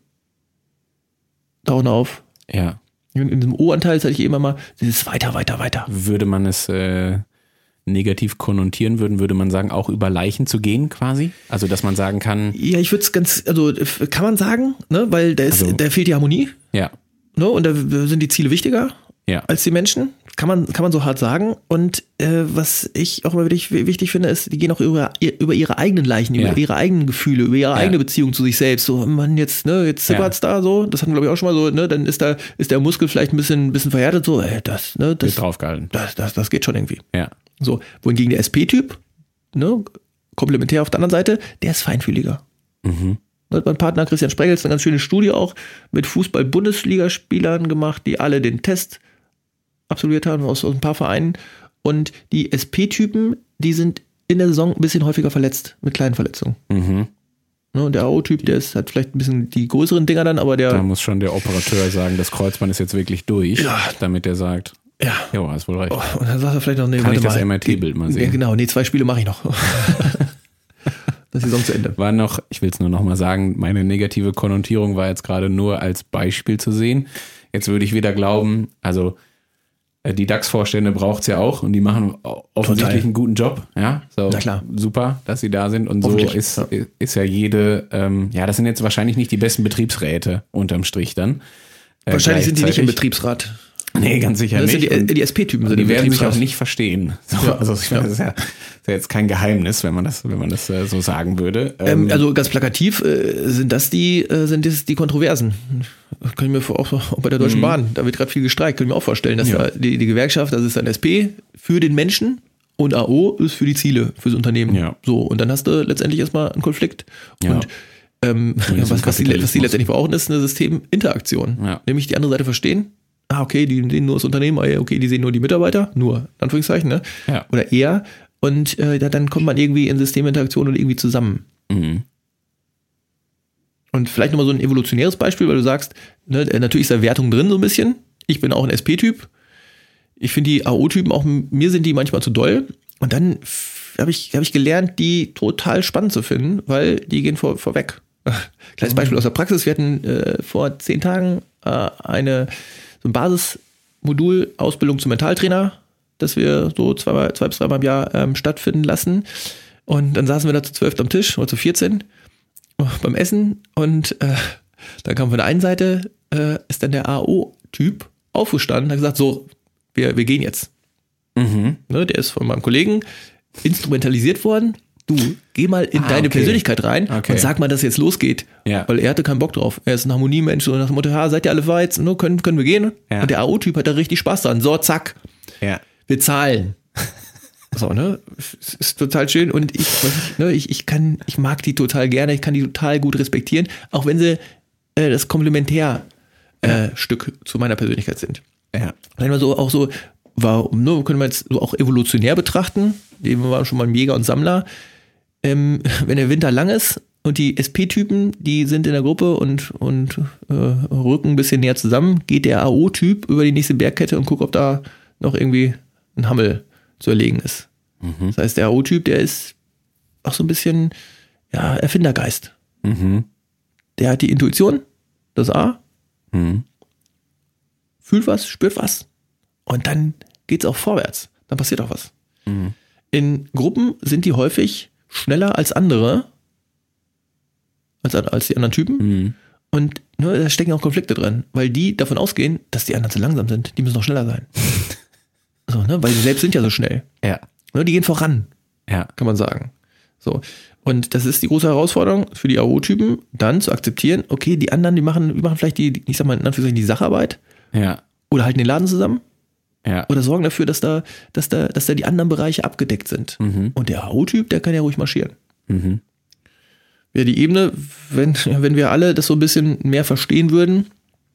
Daumen auf. Ja. In, in diesem O-Anteil sage ich immer mal, dieses weiter, weiter, weiter. Würde man es äh, negativ konnotieren würden, würde man sagen, auch über Leichen zu gehen quasi? Also, dass man sagen kann... Ja, ich würde es ganz, also kann man sagen, ne, weil da, ist, also, da fehlt die Harmonie. Ja. Ne, und da sind die Ziele wichtiger ja. als die Menschen. Kann man, kann man so hart sagen. Und äh, was ich auch immer wichtig, wichtig finde, ist, die gehen auch über, über ihre eigenen Leichen, ja. über ihre eigenen Gefühle, über ihre ja. eigene Beziehung zu sich selbst. So, man, jetzt, ne, jetzt zippert's ja. da so, das hatten wir, glaube ich, auch schon mal so, ne, dann ist da, ist der Muskel vielleicht ein bisschen, ein bisschen verhärtet, so, ey, das, ne, das. Wird draufgehalten. Das, das, das geht schon irgendwie. Ja. So, wohingegen der S P-Typ, ne, komplementär auf der anderen Seite, der ist feinfühliger. Mhm. Mein Partner Christian Sprengels eine ganz schöne Studie auch mit Fußball-Bundesligaspielern gemacht, die alle den Test absolviert haben aus, aus ein paar Vereinen. Und die S P-Typen, die sind in der Saison ein bisschen häufiger verletzt, mit kleinen Verletzungen. Mhm. Ne, und der A O-Typ, der ist, hat vielleicht ein bisschen die größeren Dinger dann, aber der... Da muss schon der Operateur sagen, das Kreuzband ist jetzt wirklich durch, ja. damit er sagt... Ja. Jo, hast wohl recht. Oh, und dann sagt er vielleicht noch, nee, Kann warte ich das mal, M R T-Bild mal sehen? Ja, genau, nee, zwei Spiele mache ich noch. Das ist die Saison zu Ende. War noch, ich will es nur noch mal sagen, meine negative Konnotierung war jetzt gerade nur als Beispiel zu sehen. Jetzt würde ich wieder glauben, also die DAX-Vorstände braucht es ja auch und die machen offensichtlich Total. einen guten Job. Ja, so Na klar. Super, dass sie da sind und so ist ja, ist ja jede, ähm, ja, das sind jetzt wahrscheinlich nicht die besten Betriebsräte unterm Strich dann. Äh, wahrscheinlich sind die nicht im Betriebsrat. Nee, ganz sicher das nicht. Sind die, die S P-Typen sind die werden sich auch nicht verstehen. So, ja. Also ich meine, das ist ja, ist ja jetzt kein Geheimnis, wenn man das, wenn man das äh, so sagen würde. Ähm, also ganz plakativ äh, sind das die, äh, sind das die Kontroversen. Kann ich mir vor, auch, auch bei der Deutschen mhm. Bahn, da wird gerade viel gestreikt, kann ich mir auch vorstellen, dass ja. da die, die Gewerkschaft, das ist dann S P für den Menschen und A O ist für die Ziele, fürs Unternehmen. Ja. So, und dann hast du letztendlich erstmal einen Konflikt. Ja. Und ähm, ja, was, was, die, was die letztendlich brauchen, ist eine Systeminteraktion. Ja. Nämlich die andere Seite verstehen. Ah, okay, die sehen nur das Unternehmen, okay, die sehen nur die Mitarbeiter, nur, in Anführungszeichen, ne? Ja. Oder eher. Und äh, dann kommt man irgendwie in Systeminteraktion und irgendwie zusammen. Mhm. Und vielleicht nochmal so ein evolutionäres Beispiel, weil du sagst, ne, natürlich ist da Wertung drin so ein bisschen. Ich bin auch ein S P-Typ. Ich finde die A O-Typen auch, mir sind die manchmal zu doll. Und dann habe ich, hab ich gelernt, die total spannend zu finden, weil die gehen vor, vorweg. Kleines Beispiel aus der Praxis. Wir hatten äh, vor zehn Tagen äh, eine so ein Basismodul Ausbildung zum Mentaltrainer, das wir so zwei, zwei bis dreimal im Jahr ähm, stattfinden lassen. Und dann saßen wir da zu zwölf am Tisch oder zu vierzehn beim Essen und äh, dann kam von der einen Seite äh, ist dann der A O-Typ aufgestanden und hat gesagt, so, wir, wir gehen jetzt. Mhm. Ne, der ist von meinem Kollegen instrumentalisiert worden. Du, geh mal in ah, deine okay. Persönlichkeit rein okay. und sag mal, dass jetzt losgeht. Ja. Weil er hatte keinen Bock drauf. Er ist ein Harmoniemensch und nach dem Motto, ja, seid ihr alle weit? No, können, können wir gehen? Ja. Und der A O-Typ hat da richtig Spaß dran. So, zack. Ja. Wir zahlen. So, ne? Ist, ist total schön und ich, ne, ich, ich kann, ich mag die total gerne, ich kann die total gut respektieren, auch wenn sie äh, das Komplementärstück äh, zu meiner Persönlichkeit sind. Ja. Wenn wir so auch so, warum, ne, können wir jetzt so auch evolutionär betrachten, wir waren schon mal ein Jäger und Sammler. Ähm, wenn der Winter lang ist und die S P-Typen, die sind in der Gruppe und, und äh, rücken ein bisschen näher zusammen, geht der A O-Typ über die nächste Bergkette und guckt, ob da noch irgendwie ein Hammel zu erlegen ist. Mhm. Das heißt, der A O-Typ, der ist auch so ein bisschen ja, Erfindergeist. Mhm. Der hat die Intuition, das A, mhm. fühlt was, spürt was und dann geht's auch vorwärts. Dann passiert auch was. Mhm. In Gruppen sind die häufig schneller als andere, als, als die anderen Typen. Mhm. Und ne, da stecken auch Konflikte drin, weil die davon ausgehen, dass die anderen zu langsam sind. Die müssen noch schneller sein. So, ne, weil sie selbst sind ja so schnell. Ja. Ne, die gehen voran, ja. kann man sagen. So. Und das ist die große Herausforderung für die A O-Typen, dann zu akzeptieren, okay, die anderen, die machen, die machen vielleicht die, ich sag mal in Anführungszeichen, die Sacharbeit. Ja. Oder halten den Laden zusammen. Ja. Oder sorgen dafür, dass da, dass da, dass da die anderen Bereiche abgedeckt sind. Mhm. Und der A O-Typ, der kann ja ruhig marschieren. Mhm. Ja, die Ebene, wenn, wenn wir alle das so ein bisschen mehr verstehen würden,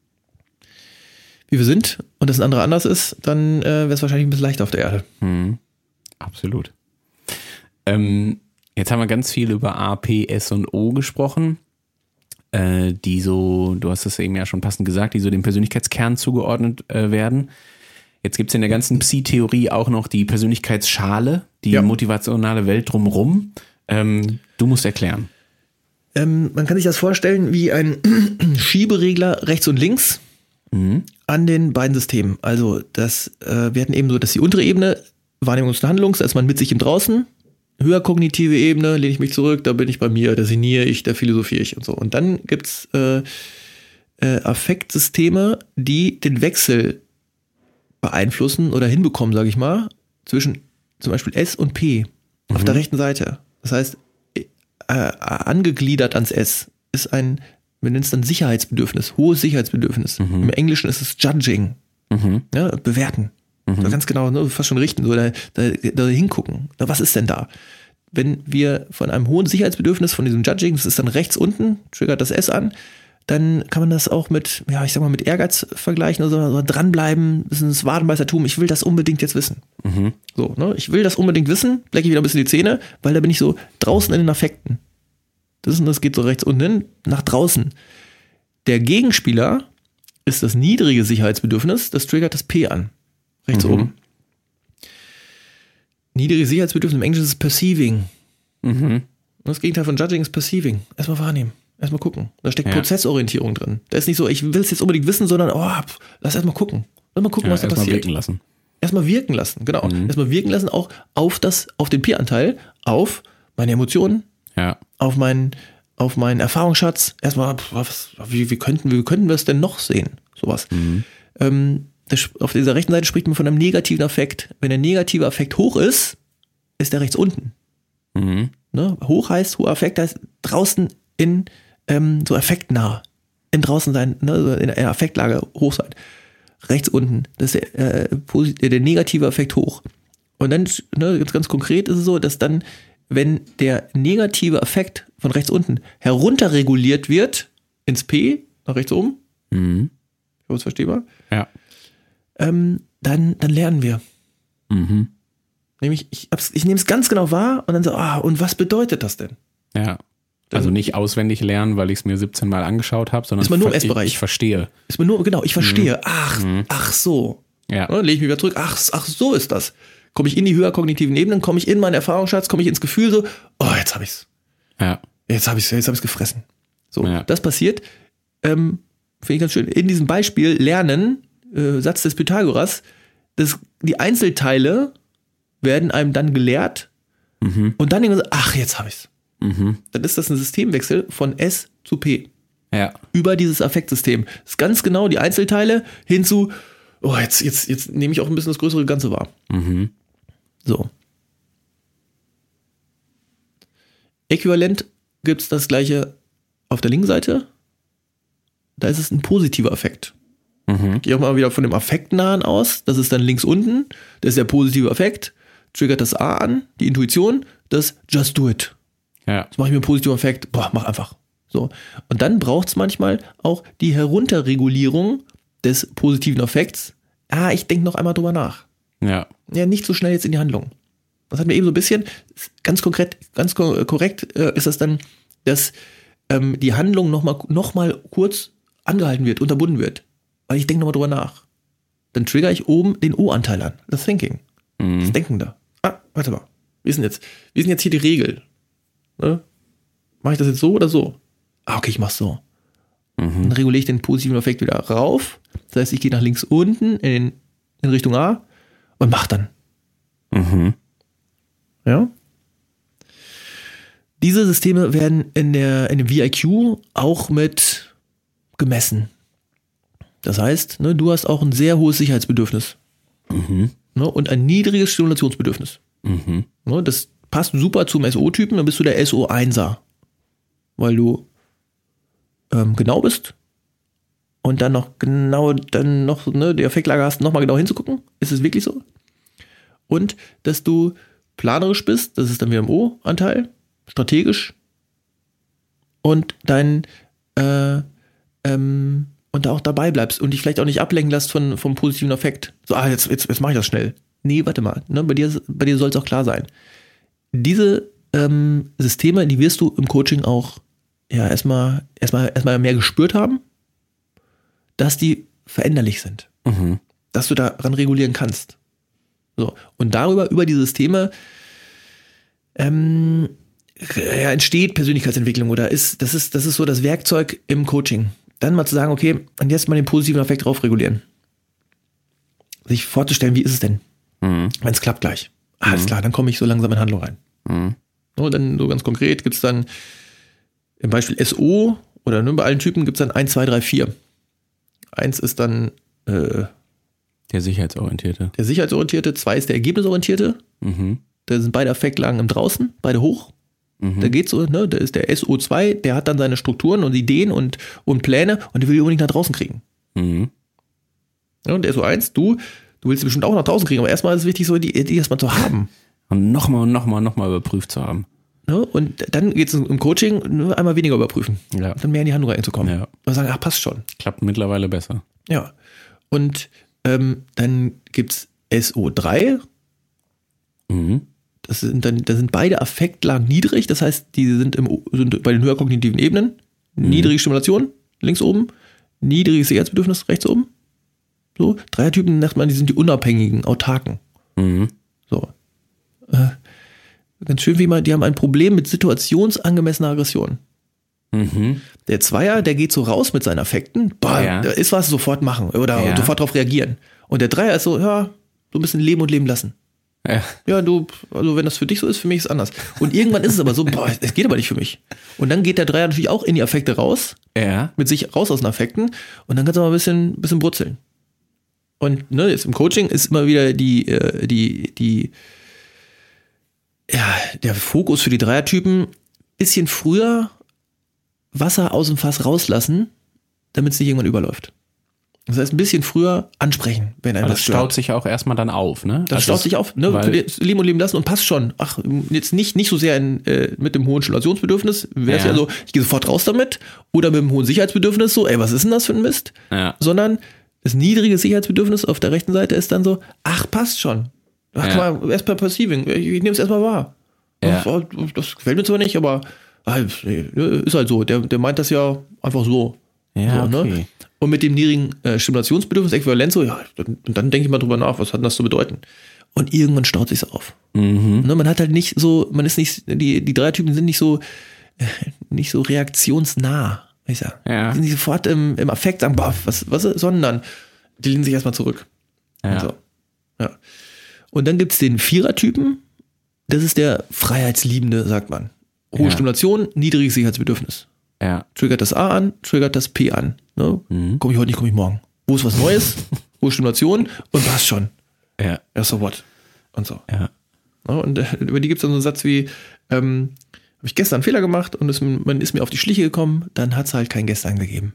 wie wir sind, und das ein anderer anders ist, dann äh, wäre es wahrscheinlich ein bisschen leichter auf der Erde. Mhm. Absolut. Ähm, Jetzt haben wir ganz viel über A, P, S und O gesprochen, äh, die so, du hast es eben ja schon passend gesagt, die so dem Persönlichkeitskern zugeordnet äh, werden. Jetzt gibt es in der ganzen Psi-Theorie auch noch die Persönlichkeitsschale, die ja. motivationale Welt drumherum. Ähm, du musst erklären. Ähm, man kann sich das vorstellen wie ein Schieberegler rechts und links mhm. an den beiden Systemen. Also das, äh, wir hatten eben so, dass die untere Ebene Wahrnehmungs- und Handlungs, da ist man mit sich im Draußen. Höher kognitive Ebene, lehne ich mich zurück, da bin ich bei mir, da sinniere ich, da philosophiere ich und so. Und dann gibt's äh, äh, Affektsysteme, die den Wechsel beeinflussen oder hinbekommen, sage ich mal, zwischen zum Beispiel S und P mhm. auf der rechten Seite. Das heißt, äh, angegliedert ans S ist ein, wir nennen es dann Sicherheitsbedürfnis, hohes Sicherheitsbedürfnis. Mhm. Im Englischen ist es Judging, mhm. ja, bewerten. Mhm. So ganz genau, ne, fast schon richten, so da, da, da hingucken. Na, was ist denn da? Wenn wir von einem hohen Sicherheitsbedürfnis, von diesem Judging, das ist dann rechts unten, triggert das S an, dann kann man das auch mit, ja, ich sag mal, mit Ehrgeiz vergleichen oder so, dranbleiben, das ist ein Wadenbeißertum, ich will das unbedingt jetzt wissen. Mhm. So, ne, ich will das unbedingt wissen, blecke ich wieder ein bisschen die Zähne, weil da bin ich so draußen in den Affekten. Das, ist, das geht so rechts unten hin, nach draußen. Der Gegenspieler ist das niedrige Sicherheitsbedürfnis, das triggert das P an. Rechts mhm. oben. Niedrige Sicherheitsbedürfnis im Englischen ist Perceiving. Mhm. Das Gegenteil von Judging ist Perceiving. Erstmal wahrnehmen. Erstmal gucken. Da steckt ja. Prozessorientierung drin. Da ist nicht so, ich will es jetzt unbedingt wissen, sondern oh, lass erstmal gucken. Lass mal gucken, ja, was da passiert. Erstmal wirken lassen. Erstmal wirken lassen, genau. Mhm. Erstmal wirken lassen auch auf das, auf den P-Anteil, auf meine Emotionen, ja. auf meinen, auf meinen Erfahrungsschatz. Erstmal, was, wie, wie könnten, wie könnten wir es denn noch sehen? Sowas. Mhm. Ähm, das, auf dieser rechten Seite spricht man von einem negativen Affekt. Wenn der negative Affekt hoch ist, ist der rechts unten. Mhm. Ne? Hoch heißt, hoher Affekt heißt draußen in ähm, so affektnah. In draußen sein, ne? So in der Affektlage hoch sein. Rechts unten, das ist der, äh, der negative Affekt hoch. Und dann, ne, ganz, ganz konkret ist es so, dass dann, wenn der negative Affekt von rechts unten herunterreguliert wird ins P, nach rechts oben, mhm. ich hoffe, es verstehbar, ja. ähm, dann, dann lernen wir. Mhm. Nämlich, ich, ich nehme es ganz genau wahr und dann so, ah, und was bedeutet das denn? Ja. Also nicht auswendig lernen, weil ich es mir siebzehn Mal angeschaut habe, sondern ist man nur im S-Bereich. Ich, ich verstehe. Ist man nur, genau, ich verstehe. Mhm. Ach, mhm. ach so. Ja. Dann lege ich mich wieder zurück. Ach, ach, so ist das. Komme ich in die höher kognitiven Ebenen, komme ich in meinen Erfahrungsschatz, komme ich ins Gefühl so, oh, jetzt habe ich's. Ja. Jetzt habe ich's, jetzt habe ich's gefressen. So, ja. Das passiert, ähm, finde ich ganz schön. In diesem Beispiel Lernen, äh, Satz des Pythagoras, das, die Einzelteile werden einem dann gelehrt mhm. und dann denkt man so, ach, jetzt habe ich's. Mhm. Dann ist das ein Systemwechsel von S zu P. Ja. Über dieses Affektsystem. Das ist ganz genau die Einzelteile hin zu, oh, jetzt, jetzt, jetzt nehme ich auch ein bisschen das größere Ganze wahr. Mhm. So. Äquivalent gibt es das gleiche auf der linken Seite. Da ist es ein positiver Affekt. Mhm. Ich gehe auch mal wieder von dem affektnahen aus. Das ist dann links unten. Das ist der positive Affekt. Triggert das A an, die Intuition, das Just Do It. Ja. Jetzt mache ich mir einen positiven Effekt, boah, mach einfach. So. Und dann braucht es manchmal auch die Herunterregulierung des positiven Effekts. Ah, ich denke noch einmal drüber nach. Ja. Ja, nicht so schnell jetzt in die Handlung. Das hatten wir eben so ein bisschen, ganz konkret, ganz korrekt äh, ist das dann, dass ähm, die Handlung nochmal noch mal kurz angehalten wird, unterbunden wird. Weil ich denke nochmal drüber nach. Dann triggere ich oben den O-Anteil an, das Thinking. Mhm. Das Denken da. Ah, warte mal. Wie ist denn jetzt, wie ist denn jetzt hier die Regel? Ne? Mache ich das jetzt so oder so? Ah, okay, ich mach's so. Mhm. Dann reguliere ich den positiven Effekt wieder rauf. Das heißt, ich gehe nach links unten in, in Richtung A und mach dann. Mhm. Ja? Diese Systeme werden in der in dem V I Q auch mit gemessen. Das heißt, ne, du hast auch ein sehr hohes Sicherheitsbedürfnis. Mhm. Ne, und ein niedriges Stimulationsbedürfnis. Mhm. Ne, das passt super zum S O-Typen, dann bist du der S O eins-er. Weil du ähm, genau bist und dann noch genau, dann noch ne, die Affektlage hast, nochmal genau hinzugucken. Ist es wirklich so? Und dass du planerisch bist, das ist dann wieder im O-Anteil, strategisch und dein äh, ähm, und da auch dabei bleibst und dich vielleicht auch nicht ablenken lässt von, vom positiven Effekt. So, ah, jetzt, jetzt, jetzt mache ich das schnell. Nee, warte mal, ne, bei dir, bei dir soll es auch klar sein. Diese ähm, Systeme, die wirst du im Coaching auch ja erstmal erstmal erstmal mehr gespürt haben, dass die veränderlich sind. Mhm. Dass du daran regulieren kannst. So. Und darüber, über die Systeme ähm, ja, entsteht Persönlichkeitsentwicklung oder ist, das ist, das ist so das Werkzeug im Coaching. Dann mal zu sagen, okay, und jetzt mal den positiven Effekt drauf regulieren. Sich vorzustellen, wie ist es denn, Mhm. wenn es klappt gleich. Alles mhm. klar, dann komme ich so langsam in Handlung rein. Mhm. So, dann so ganz konkret gibt es dann im Beispiel S O oder ne, bei allen Typen gibt es dann eins, zwei, drei, vier. Eins ist dann äh, Der Sicherheitsorientierte. der Sicherheitsorientierte, zwei ist der Ergebnisorientierte. Mhm. Da sind beide Affektlagen im Draußen, beide hoch. Mhm. Da geht's so, ne, da ist der S O zwei, der hat dann seine Strukturen und Ideen und, und Pläne und der will die unbedingt nach draußen kriegen. Mhm. Ja, und der S O eins, du, du willst die bestimmt auch nach draußen kriegen, aber erstmal ist es wichtig, so die Idee erstmal zu haben. Und nochmal und nochmal und nochmal überprüft zu haben. Ne, und dann geht's im Coaching nur einmal weniger überprüfen. Ja. Dann mehr in die Handlung reinzukommen. Ja. Und sagen, ach, passt schon. Klappt mittlerweile besser. Ja. Und ähm, dann gibt's S O drei. Mhm. Das sind dann, da sind beide Affektlagen niedrig, das heißt, die sind, im, sind bei den höher kognitiven Ebenen. Mhm. Niedrige Stimulation, links oben, niedriges Sicherheitsbedürfnis, rechts oben. So, Dreiertypen nennt man, die sind die unabhängigen, autarken. Mhm. So. Äh, ganz schön wie mal, die haben ein Problem mit situationsangemessener Aggression. Mhm. Der Zweier, der geht so raus mit seinen Affekten, boah, Ja. da ist was, sofort machen oder Ja. sofort darauf reagieren. Und der Dreier ist so, ja, so ein bisschen leben und leben lassen. Ja. Ja, du, also wenn das für dich so ist, für mich ist es anders. Und irgendwann ist es aber so, boah, es geht aber nicht für mich. Und dann geht der Dreier natürlich auch in die Affekte raus, Ja. mit sich raus aus den Affekten und dann kannst du mal ein bisschen, bisschen brutzeln. Und ne, jetzt im Coaching ist immer wieder die, äh, die, die, ja, der Fokus für die Dreiertypen, bisschen früher Wasser aus dem Fass rauslassen, damit es nicht irgendwann überläuft. Das heißt, ein bisschen früher ansprechen, wenn einem Aber das das stört. staut sich auch erstmal dann auf, ne? Das Also staut es- sich auf, ne? weil- Leben und leben lassen und passt schon. Ach, jetzt nicht, nicht so sehr in, äh, mit dem hohen Stimulationsbedürfnis. Wäre es ja. Ja. so, ich gehe sofort raus damit. Oder mit dem hohen Sicherheitsbedürfnis so, ey, was ist denn das für ein Mist? Ja. Sondern das niedrige Sicherheitsbedürfnis auf der rechten Seite ist dann so, ach, passt schon. Ach, Ja. guck mal, erstmal perceiving. Ich, ich nehme es erstmal wahr. Ja. Ach, das gefällt mir zwar nicht, aber ah, ist halt so. Der, der meint das ja einfach so. Ja, so, okay. ne? Und mit dem niedrigen äh, Stimulationsbedürfnis, Äquivalenz, so, ja, dann, dann denke ich mal drüber nach, was hat denn das zu bedeuten? Und irgendwann staut sich's auf. Mhm. Ne, man hat halt nicht so, man ist nicht, die, die drei Typen sind nicht so, äh, nicht so reaktionsnah. Ich sag. Ja. Die sind nicht sofort im, im Affekt, sagen, boah, was, was, sondern die lehnen sich erstmal zurück. Ja. Und, so. Ja. Und dann gibt's den Vierertypen, das ist der Freiheitsliebende, sagt man. Hohe Ja. Stimulation, niedriges Sicherheitsbedürfnis. Ja. Triggert das A an, triggert das P an. Ne? Mhm. Komme ich heute nicht, komme ich morgen. Wo ist was Neues? Hohe Stimulation und passt schon. Ja. Ja, so what? Und so. Ja. Ja, und äh, über die gibt es dann so einen Satz wie, ähm, habe ich gestern einen Fehler gemacht und es, man ist mir auf die Schliche gekommen, dann hat es halt kein Gestern gegeben.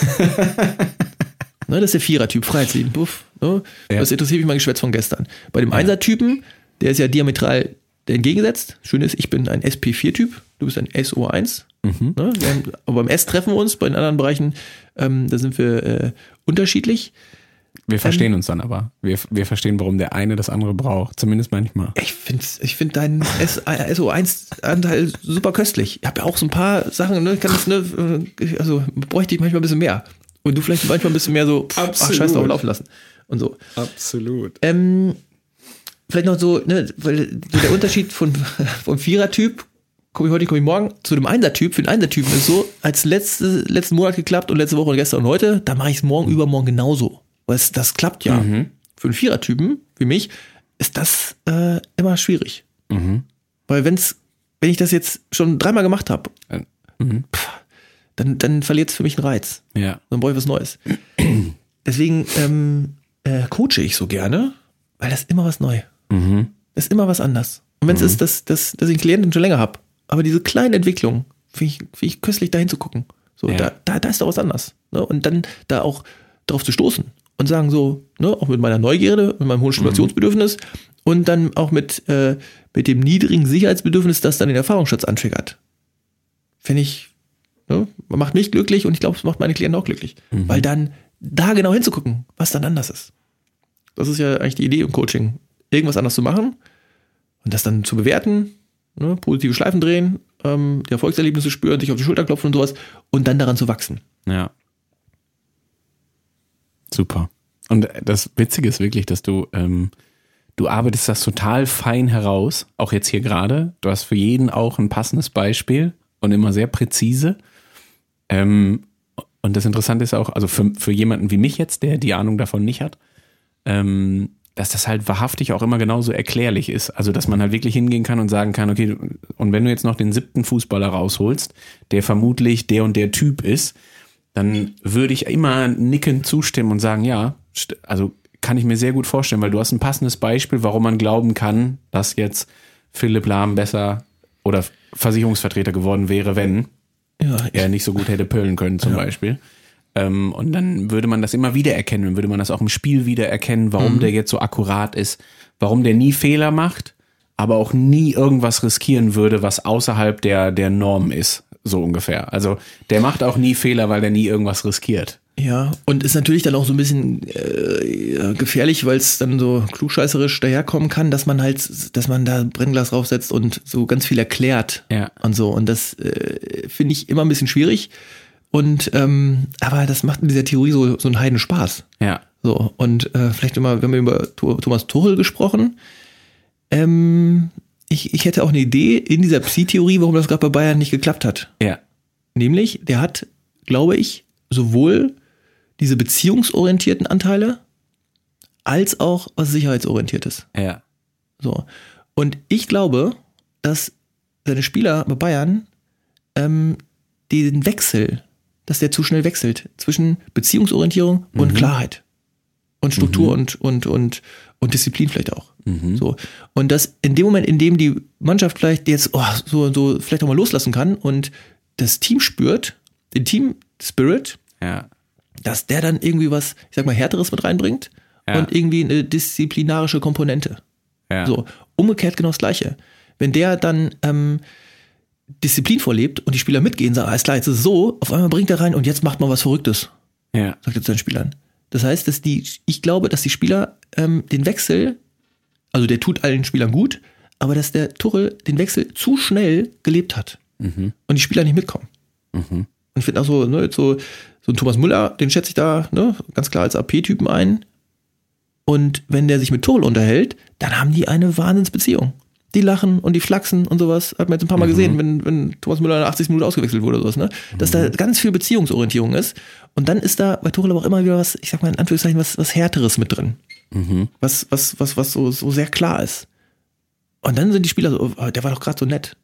Ne, das ist der Vierertyp, Freiheitsleben. Puff, ne? Ja. Das interessiert mich mein Geschwätz von gestern. Bei dem Einser-Typen, der ist ja diametral entgegengesetzt. Schön ist, ich bin ein S P vier Typ, du bist ein S O eins. Mhm. Ne? Wir haben, aber beim S treffen wir uns, bei den anderen Bereichen, ähm, da sind wir äh, unterschiedlich. Wir verstehen uns dann aber. Wir, wir verstehen, warum der eine das andere braucht. Zumindest manchmal. Ich finde ich find deinen S O eins-Anteil super köstlich. Ich habe ja auch so ein paar Sachen, ne, kann das, ne, also bräuchte ich manchmal ein bisschen mehr. Und du vielleicht manchmal ein bisschen mehr so, ach, Absolut. scheiß drauf, laufen lassen. Und so. Absolut. Ähm, vielleicht noch so, ne, weil so der Unterschied von, vom Vierer-Typ, komme ich heute, komme ich morgen, zu dem Einser-Typ, für den Einser-Typen ist so, als letzte, letzten Monat geklappt und letzte Woche und gestern und heute, da mache ich es morgen, übermorgen genauso. Weil es, das klappt ja. Mhm. Für einen Vierer-Typen, wie mich, ist das äh, immer schwierig. Mhm. Weil wenn's, wenn ich das jetzt schon dreimal gemacht habe, Mhm. dann, dann verliert es für mich einen Reiz. Ja. Dann brauche ich was Neues. Deswegen ähm, äh, coache ich so gerne, weil das ist immer was neu. Mhm. Das ist immer was anders. Und wenn es Mhm. ist, dass, dass, dass ich einen Klienten schon länger habe, aber diese kleinen Entwicklungen, finde ich, find ich köstlich, da hinzugucken. So, Ja. da, da, da ist doch was anders. Ne? Und dann da auch drauf zu stoßen und sagen so, ne, auch mit meiner Neugierde, mit meinem hohen Stimulationsbedürfnis und dann auch mit, äh, mit dem niedrigen Sicherheitsbedürfnis, das dann den Erfahrungsschatz antriggert. Finde ich, ne, macht mich glücklich und ich glaube, es macht meine Klienten auch glücklich. Mhm. Weil dann da genau hinzugucken, was dann anders ist. Das ist ja eigentlich die Idee im Coaching. Irgendwas anders zu machen und das dann zu bewerten ne, positive Schleifen drehen, ähm, die Erfolgserlebnisse spüren, sich auf die Schulter klopfen und sowas und dann daran zu wachsen. Ja. Super. Und das Witzige ist wirklich, dass du, ähm, du arbeitest das total fein heraus, auch jetzt hier gerade. Du hast für jeden auch ein passendes Beispiel und immer sehr präzise. Ähm, und das Interessante ist auch, also für, für jemanden wie mich jetzt, der die Ahnung davon nicht hat, ähm, dass das halt wahrhaftig auch immer genauso erklärlich ist. Also, dass man halt wirklich hingehen kann und sagen kann, okay, und wenn du jetzt noch den siebten Fußballer rausholst, der vermutlich der und der Typ ist, dann würde ich immer nickend zustimmen und sagen, ja, also kann ich mir sehr gut vorstellen, weil du hast ein passendes Beispiel, warum man glauben kann, dass jetzt Philipp Lahm besser oder Versicherungsvertreter geworden wäre, wenn ja, er nicht so gut hätte pöllen können zum ja. Beispiel. Ähm, und dann würde man das immer wieder erkennen, dann würde man das auch im Spiel wieder erkennen, warum mhm. der jetzt so akkurat ist, warum der nie Fehler macht, aber auch nie irgendwas riskieren würde, was außerhalb der, der Norm ist, so ungefähr. Also der macht auch nie Fehler, weil der nie irgendwas riskiert. Ja, und ist natürlich dann auch so ein bisschen äh, gefährlich, weil es dann so klugscheißerisch daherkommen kann, dass man halt, dass man da Brennglas draufsetzt und so ganz viel erklärt ja. und so. Und das äh, finde ich immer ein bisschen schwierig. Und ähm, aber das macht in dieser Theorie so, so einen Heidenspaß. Ja. So, und äh, vielleicht immer, wir haben über Thomas Tuchel gesprochen. Ähm, ich, ich hätte auch eine Idee in dieser Psi-Theorie, warum das gerade bei Bayern nicht geklappt hat. Ja. Nämlich, der hat, glaube ich, sowohl diese beziehungsorientierten Anteile als auch was Sicherheitsorientiertes. Ja. So. Und ich glaube, dass seine Spieler bei Bayern ähm, den Wechsel, dass der zu schnell wechselt zwischen Beziehungsorientierung und mhm. Klarheit und Struktur mhm. und, und, und, und Disziplin vielleicht auch. Mhm. So. Und dass in dem Moment, in dem die Mannschaft vielleicht jetzt oh, so, so vielleicht auch mal loslassen kann und das Team spürt, den Team-Spirit, ja. dass der dann irgendwie was, ich sag mal, Härteres mit reinbringt ja. und irgendwie eine disziplinarische Komponente. Ja. So. Umgekehrt genau das Gleiche. Wenn der dann ähm, Disziplin vorlebt und die Spieler mitgehen, sagen, alles klar, jetzt ist es so, auf einmal bringt er rein und jetzt macht man was Verrücktes. Ja. Sagt er zu den Spielern. Das heißt, dass die, ich glaube, dass die Spieler ähm, den Wechsel, also der tut allen Spielern gut, aber dass der Tuchel den Wechsel zu schnell gelebt hat mhm. und die Spieler nicht mitkommen. Mhm. Und ich finde auch so, ne, so, so ein Thomas Müller, den schätze ich da ne, ganz klar als A P-Typen ein. Und wenn der sich mit Tuchel unterhält, dann haben die eine Wahnsinnsbeziehung. Die lachen und die flachsen und sowas. Hat man jetzt ein paar Mal mhm. gesehen, wenn, wenn Thomas Müller in der achtzigsten Minute ausgewechselt wurde oder sowas, ne? Dass mhm. da ganz viel Beziehungsorientierung ist. Und dann ist da bei Tuchel aber auch immer wieder was, ich sag mal in Anführungszeichen, was, was Härteres mit drin. Mhm. Was, was, was, was so, so sehr klar ist. Und dann sind die Spieler so, oh, der war doch gerade so nett.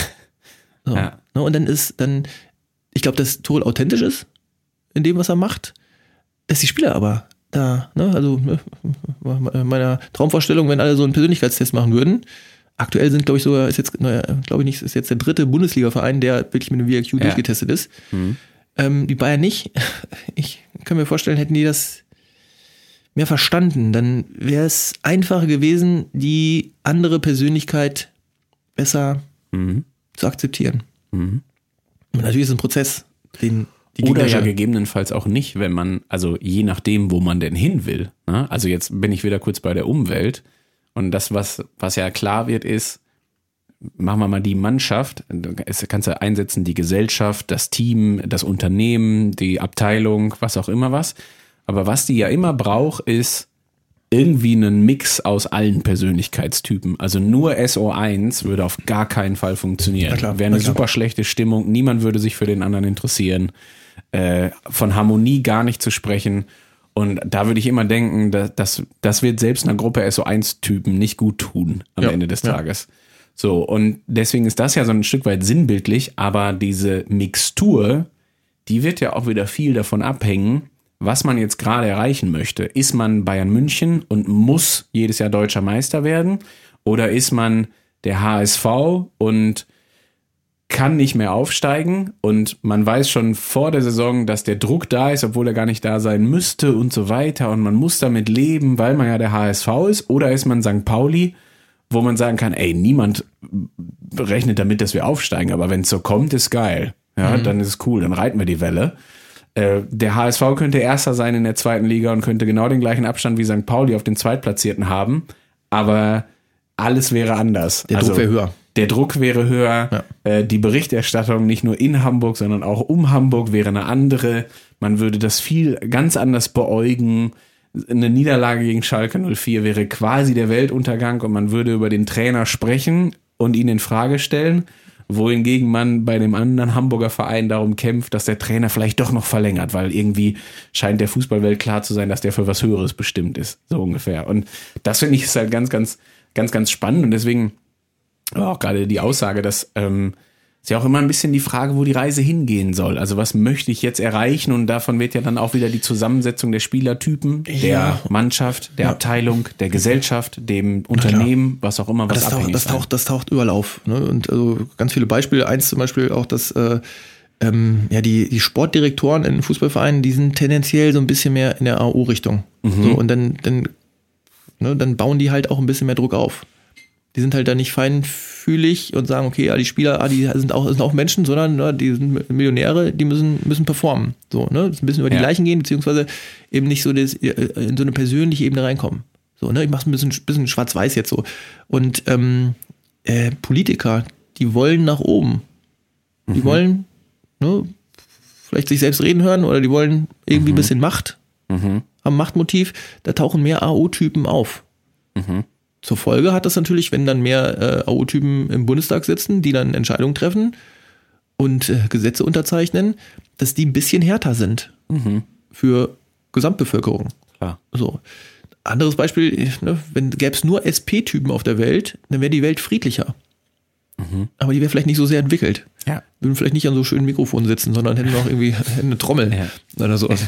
So, ja. Ne? Und dann ist, dann, ich glaube, dass Tuchel authentisch ist in dem, was er macht. Dass die Spieler aber da, ne, also ne, meiner Traumvorstellung, wenn alle so einen Persönlichkeitstest machen würden. Aktuell sind, glaube ich, sogar, ist jetzt, naja, glaube ich nicht, ist jetzt der dritte Bundesliga-Verein, der wirklich mit dem V I Q ja. durchgetestet ist. Mhm. Ähm, die Bayern nicht. Ich kann mir vorstellen, hätten die das mehr verstanden, dann wäre es einfacher gewesen, die andere Persönlichkeit besser mhm. zu akzeptieren. Mhm. Und natürlich ist es ein Prozess, den die Oder ja gegebenenfalls auch nicht, wenn man, also je nachdem, wo man denn hin will. Ne? Also jetzt bin ich wieder kurz bei der Umwelt. Und das, was, was ja klar wird, ist, machen wir mal die Mannschaft, es kannst du einsetzen, die Gesellschaft, das Team, das Unternehmen, die Abteilung, was auch immer was. Aber was die ja immer braucht, ist irgendwie einen Mix aus allen Persönlichkeitstypen. Also nur S O eins würde auf gar keinen Fall funktionieren. Wäre eine super schlechte Stimmung, niemand würde sich für den anderen interessieren. Äh, von Harmonie gar nicht zu sprechen. Und da würde ich immer denken, dass, das, das wird selbst einer Gruppe S O eins Typen nicht gut tun am ja, Ende des ja. Tages. So, und deswegen ist das ja so ein Stück weit sinnbildlich, aber diese Mixtur, die wird ja auch wieder viel davon abhängen, was man jetzt gerade erreichen möchte. Ist man Bayern München und muss jedes Jahr deutscher Meister werden? Oder ist man der H S V und kann nicht mehr aufsteigen und man weiß schon vor der Saison, dass der Druck da ist, obwohl er gar nicht da sein müsste und so weiter und man muss damit leben, weil man ja der H S V ist? Oder ist man Sankt Pauli, wo man sagen kann, ey, niemand rechnet damit, dass wir aufsteigen, aber wenn es so kommt, ist geil. Ja, mhm. dann ist es cool, dann reiten wir die Welle. Äh, der H S V könnte Erster sein in der zweiten Liga und könnte genau den gleichen Abstand wie Sankt Pauli auf den Zweitplatzierten haben, aber alles wäre anders. Der also, Druck wäre höher. Der Druck wäre höher, ja. äh, die Berichterstattung nicht nur in Hamburg, sondern auch um Hamburg wäre eine andere. Man würde das viel ganz anders beäugen. Eine Niederlage gegen Schalke null vier wäre quasi der Weltuntergang und man würde über den Trainer sprechen und ihn in Frage stellen, wohingegen man bei dem anderen Hamburger Verein darum kämpft, dass der Trainer vielleicht doch noch verlängert, weil irgendwie scheint der Fußballwelt klar zu sein, dass der für was Höheres bestimmt ist, so ungefähr. Und das finde ich ist halt ganz, ganz, ganz, ganz spannend und deswegen auch gerade die Aussage, dass ähm, ist ja auch immer ein bisschen die Frage, wo die Reise hingehen soll. Also was möchte ich jetzt erreichen? Und davon wird ja dann auch wieder die Zusammensetzung der Spielertypen, ja. der Mannschaft, der ja. Abteilung, der Gesellschaft, dem Unternehmen, was auch immer, was das abhängig taucht, das taucht, das taucht überall auf. Ne? Und also ganz viele Beispiele. Eins zum Beispiel auch, dass äh, ähm, ja die, die Sportdirektoren in Fußballvereinen, die sind tendenziell so ein bisschen mehr in der A O-Richtung. Mhm. So, und dann, dann, ne, dann bauen die halt auch ein bisschen mehr Druck auf. Die sind halt da nicht feinfühlig und sagen, okay, ja, die Spieler, ah, die sind auch, sind auch Menschen, sondern ne, die sind Millionäre, die müssen, müssen performen. So, ne? Ein bisschen über die ja. Leichen gehen, beziehungsweise eben nicht so das, in so eine persönliche Ebene reinkommen. So, ne? Ich mach's ein bisschen, bisschen schwarz-weiß jetzt so. Und ähm, äh, Politiker, die wollen nach oben. Die mhm. wollen ne, vielleicht sich selbst reden hören oder die wollen irgendwie mhm. ein bisschen Macht, mhm. haben Machtmotiv. Da tauchen mehr A O-Typen auf. Mhm. Zur Folge hat das natürlich, wenn dann mehr äh, A O-Typen im Bundestag sitzen, die dann Entscheidungen treffen und äh, Gesetze unterzeichnen, dass die ein bisschen härter sind mhm. für Gesamtbevölkerung. Klar. So. Anderes Beispiel, ne, wenn gäbe es nur S P-Typen auf der Welt, dann wäre die Welt friedlicher. Mhm. Aber die wäre vielleicht nicht so sehr entwickelt. Ja. Würden vielleicht nicht an so schönen Mikrofonen sitzen, sondern hätten auch irgendwie eine Trommel ja. oder sowas.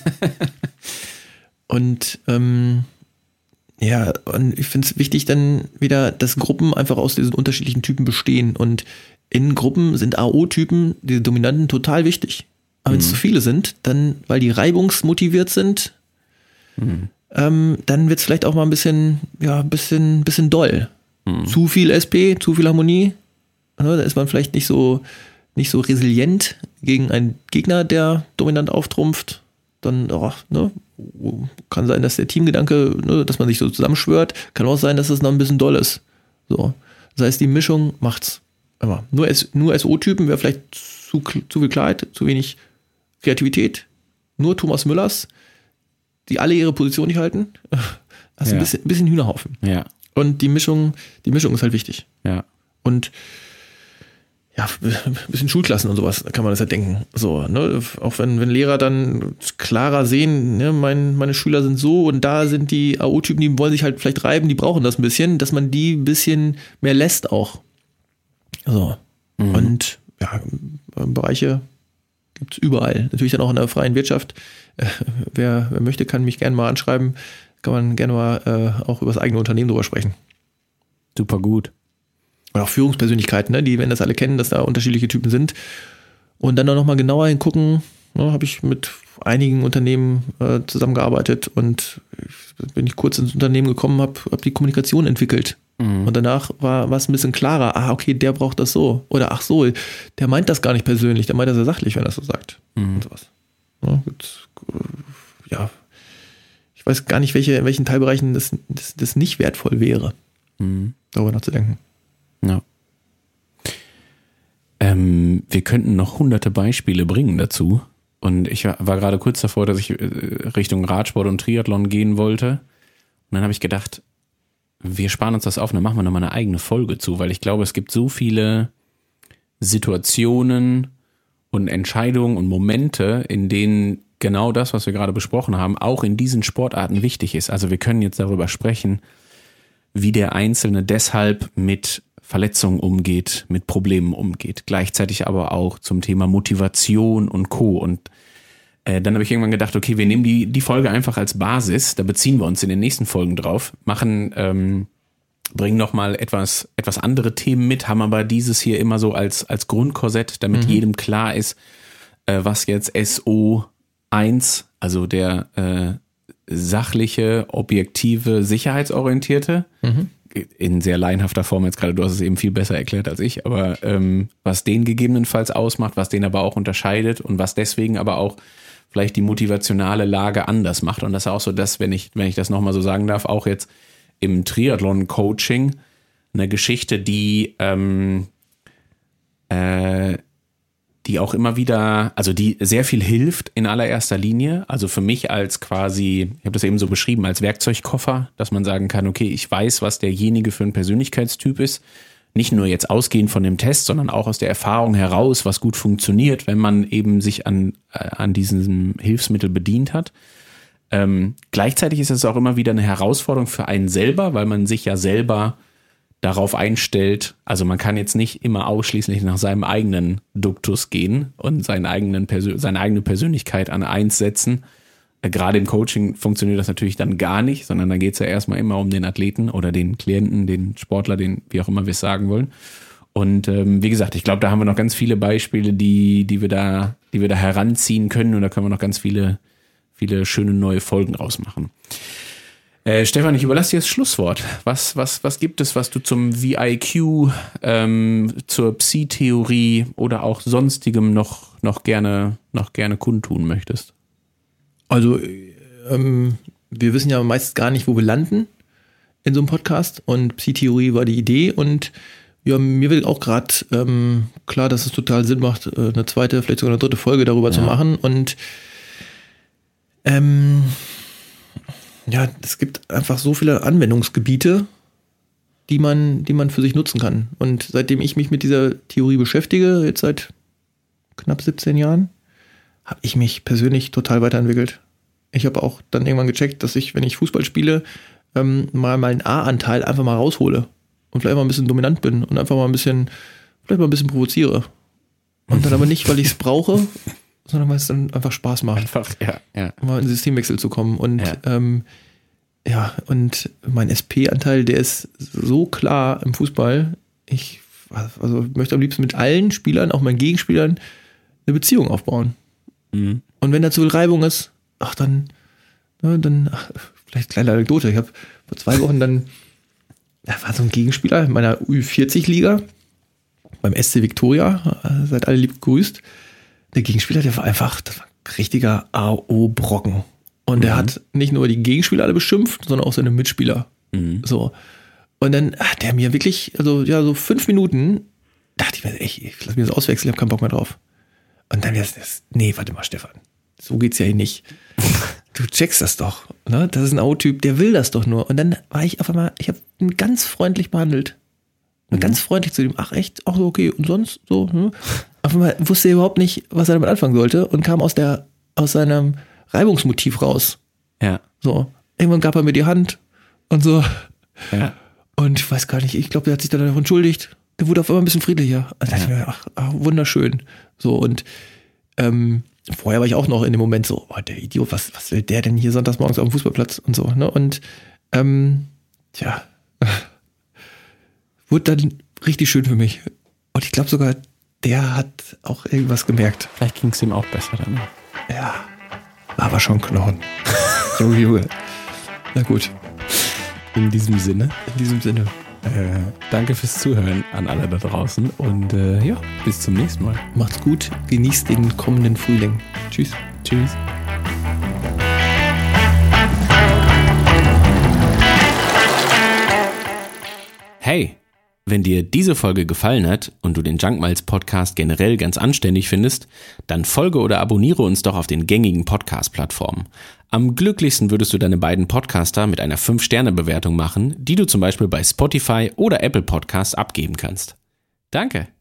Und ähm, ja, und ich finde es wichtig dann wieder, dass Gruppen einfach aus diesen unterschiedlichen Typen bestehen. Und in Gruppen sind A O-Typen, diese Dominanten, total wichtig. Aber mhm. wenn es zu viele sind, dann, weil die reibungsmotiviert sind, mhm. ähm, dann wird es vielleicht auch mal ein bisschen, ja, ein bisschen, bisschen doll. Mhm. Zu viel S P, zu viel Harmonie. Ne, da ist man vielleicht nicht so, nicht so resilient gegen einen Gegner, der dominant auftrumpft. Dann, oh, ne, kann sein, dass der Teamgedanke, ne, dass man sich so zusammenschwört, kann auch sein, dass es noch ein bisschen doll ist. So. Das heißt, die Mischung macht's immer. Nur, S, nur S O-Typen wäre vielleicht zu, zu viel Klarheit, zu wenig Kreativität. Nur Thomas Müllers, die alle ihre Position nicht halten. Das ist ja. ein bisschen, ein bisschen Hühnerhaufen. Ja. Und die Mischung, die Mischung ist halt wichtig. Ja. Und ja, ein bisschen Schulklassen und sowas, kann man das ja denken. So, ne, auch wenn, wenn Lehrer dann klarer sehen, ne, mein, meine Schüler sind so und da sind die A O-Typen, die wollen sich halt vielleicht reiben, die brauchen das ein bisschen, dass man die ein bisschen mehr lässt auch. So. Mhm. Und ja, Bereiche gibt's überall. Natürlich dann auch in der freien Wirtschaft. Äh, wer, wer möchte, kann mich gerne mal anschreiben. Kann man gerne mal äh, auch über das eigene Unternehmen drüber sprechen. Super gut. Oder auch Führungspersönlichkeiten, ne, die werden das alle kennen, dass da unterschiedliche Typen sind. Und dann auch nochmal genauer hingucken, ne, habe ich mit einigen Unternehmen äh, zusammengearbeitet und wenn ich kurz ins Unternehmen gekommen habe, habe die Kommunikation entwickelt. Mhm. Und danach war es ein bisschen klarer, ah, okay, der braucht das so. Oder ach so, der meint das gar nicht persönlich, der meint das ja sachlich, wenn er das so sagt. Mhm. Und sowas. Ja, jetzt, ja, ich weiß gar nicht, welche, in welchen Teilbereichen das, das, das nicht wertvoll wäre, mhm. darüber nachzudenken. Ja. Ähm, wir könnten noch hunderte Beispiele bringen dazu. Und ich war, war gerade kurz davor, dass ich Richtung Radsport und Triathlon gehen wollte. Und dann habe ich gedacht, wir sparen uns das auf, dann machen wir nochmal eine eigene Folge zu, weil ich glaube, es gibt so viele Situationen und Entscheidungen und Momente, in denen genau das, was wir gerade besprochen haben, auch in diesen Sportarten wichtig ist. Also wir können jetzt darüber sprechen, wie der Einzelne deshalb mit Verletzungen umgeht, mit Problemen umgeht, gleichzeitig aber auch zum Thema Motivation und Co. Und äh, dann habe ich irgendwann gedacht, okay, wir nehmen die die Folge einfach als Basis, da beziehen wir uns in den nächsten Folgen drauf, machen, ähm, bringen nochmal etwas etwas andere Themen mit, haben aber dieses hier immer so als als Grundkorsett, damit mhm. jedem klar ist, äh, was jetzt S O eins, also der äh, sachliche, objektive, sicherheitsorientierte, mhm. in sehr laienhafter Form jetzt gerade, du hast es eben viel besser erklärt als ich, aber ähm, was den gegebenenfalls ausmacht, was den aber auch unterscheidet und was deswegen aber auch vielleicht die motivationale Lage anders macht. Und das ist auch so das, wenn ich, wenn ich das nochmal so sagen darf, auch jetzt im Triathlon-Coaching eine Geschichte, die, ähm, äh, die auch immer wieder, also die sehr viel hilft in allererster Linie. Also für mich als quasi, ich habe das eben so beschrieben, als Werkzeugkoffer, dass man sagen kann, okay, ich weiß, was derjenige für ein Persönlichkeitstyp ist. Nicht nur jetzt ausgehend von dem Test, sondern auch aus der Erfahrung heraus, was gut funktioniert, wenn man eben sich an, an diesem Hilfsmittel bedient hat. Ähm, gleichzeitig ist es auch immer wieder eine Herausforderung für einen selber, weil man sich ja selber darauf einstellt, also man kann jetzt nicht immer ausschließlich nach seinem eigenen Duktus gehen und seinen eigenen Persö- seine eigene Persönlichkeit an eins setzen. Äh, gerade im Coaching funktioniert das natürlich dann gar nicht, sondern da geht es ja erstmal immer um den Athleten oder den Klienten, den Sportler, den wie auch immer wir es sagen wollen. Und ähm, wie gesagt, ich glaube, da haben wir noch ganz viele Beispiele, die, die wir da, die wir da heranziehen können, und da können wir noch ganz viele, viele schöne neue Folgen rausmachen. Äh, Stefan, ich überlasse dir das Schlusswort. Was, was, was gibt es, was du zum V I Q, ähm, zur Psi-Theorie oder auch sonstigem noch, noch gerne, noch gerne kundtun möchtest? Also, ähm, wir wissen ja meist gar nicht, wo wir landen in so einem Podcast, und Psi-Theorie war die Idee, und ja, mir wird auch gerade ähm, klar, dass es total Sinn macht, eine zweite, vielleicht sogar eine dritte Folge darüber ja. zu machen, und ähm, ja, es gibt einfach so viele Anwendungsgebiete, die man, die man für sich nutzen kann. Und seitdem ich mich mit dieser Theorie beschäftige, jetzt seit knapp siebzehn Jahren, habe ich mich persönlich total weiterentwickelt. Ich habe auch dann irgendwann gecheckt, dass ich, wenn ich Fußball spiele, ähm, mal meinen A-Anteil einfach mal raushole und vielleicht mal ein bisschen dominant bin und einfach mal ein bisschen, vielleicht mal ein bisschen provoziere. Und dann aber nicht, weil ich es brauche, sondern weil es dann einfach Spaß macht. Einfach, ja, ja. Mal in den Systemwechsel zu kommen. Und ja, ähm, ja und mein S P-Anteil, der ist so klar im Fußball. Ich also möchte am liebsten mit allen Spielern, auch meinen Gegenspielern, eine Beziehung aufbauen. Mhm. Und wenn da zu viel Reibung ist, ach dann, ne, dann, ach, vielleicht kleine Anekdote. Ich habe vor zwei Wochen dann, da war so ein Gegenspieler in meiner U vierzig-Liga beim S C Viktoria, seid alle lieb gegrüßt. Der Gegenspieler, der war einfach, das war ein richtiger A O-Brocken. Und der mhm. hat nicht nur die Gegenspieler alle beschimpft, sondern auch seine Mitspieler. Mhm. So. Und dann hat der mir wirklich, also ja, so fünf Minuten, dachte ich mir, echt, ich lass mir das auswechseln, ich hab keinen Bock mehr drauf. Und dann wäre es das, nee, warte mal, Stefan, so geht's ja hier nicht. Du checkst das doch, ne? Das ist ein A O-Typ, der will das doch nur. Und dann war ich auf einmal, ich habe ihn ganz freundlich behandelt. Und mhm. ganz freundlich zu ihm, ach echt, ach so, okay, und sonst so, ne? Auf einmal wusste er überhaupt nicht, was er damit anfangen sollte, und kam aus der, aus seinem Reibungsmotiv raus. Ja. So. Irgendwann gab er mir die Hand und so. Ja. Und ich weiß gar nicht, ich glaube, der hat sich dann davon entschuldigt. Der wurde auf einmal ein bisschen friedlicher. Und da dachte ich mir, ach, ach, wunderschön. So, und ähm, vorher war ich auch noch in dem Moment so, oh, der Idiot, was, was will der denn hier sonntags morgens auf dem Fußballplatz und so, ne? Und ähm, tja, wurde dann richtig schön für mich. Und ich glaube sogar, der hat auch irgendwas gemerkt. Vielleicht ging es ihm auch besser dann. Ja, war aber schon Knochen. Junge, Junge. Na gut. In diesem Sinne. In diesem Sinne. Äh, danke fürs Zuhören an alle da draußen, und äh, ja, bis zum nächsten Mal. Macht's gut, genießt den kommenden Frühling. Tschüss. Tschüss. Hey, wenn dir diese Folge gefallen hat und du den Junk Miles Podcast generell ganz anständig findest, dann folge oder abonniere uns doch auf den gängigen Podcast-Plattformen. Am glücklichsten würdest du deine beiden Podcaster mit einer fünf Sterne Bewertung machen, die du zum Beispiel bei Spotify oder Apple Podcasts abgeben kannst. Danke!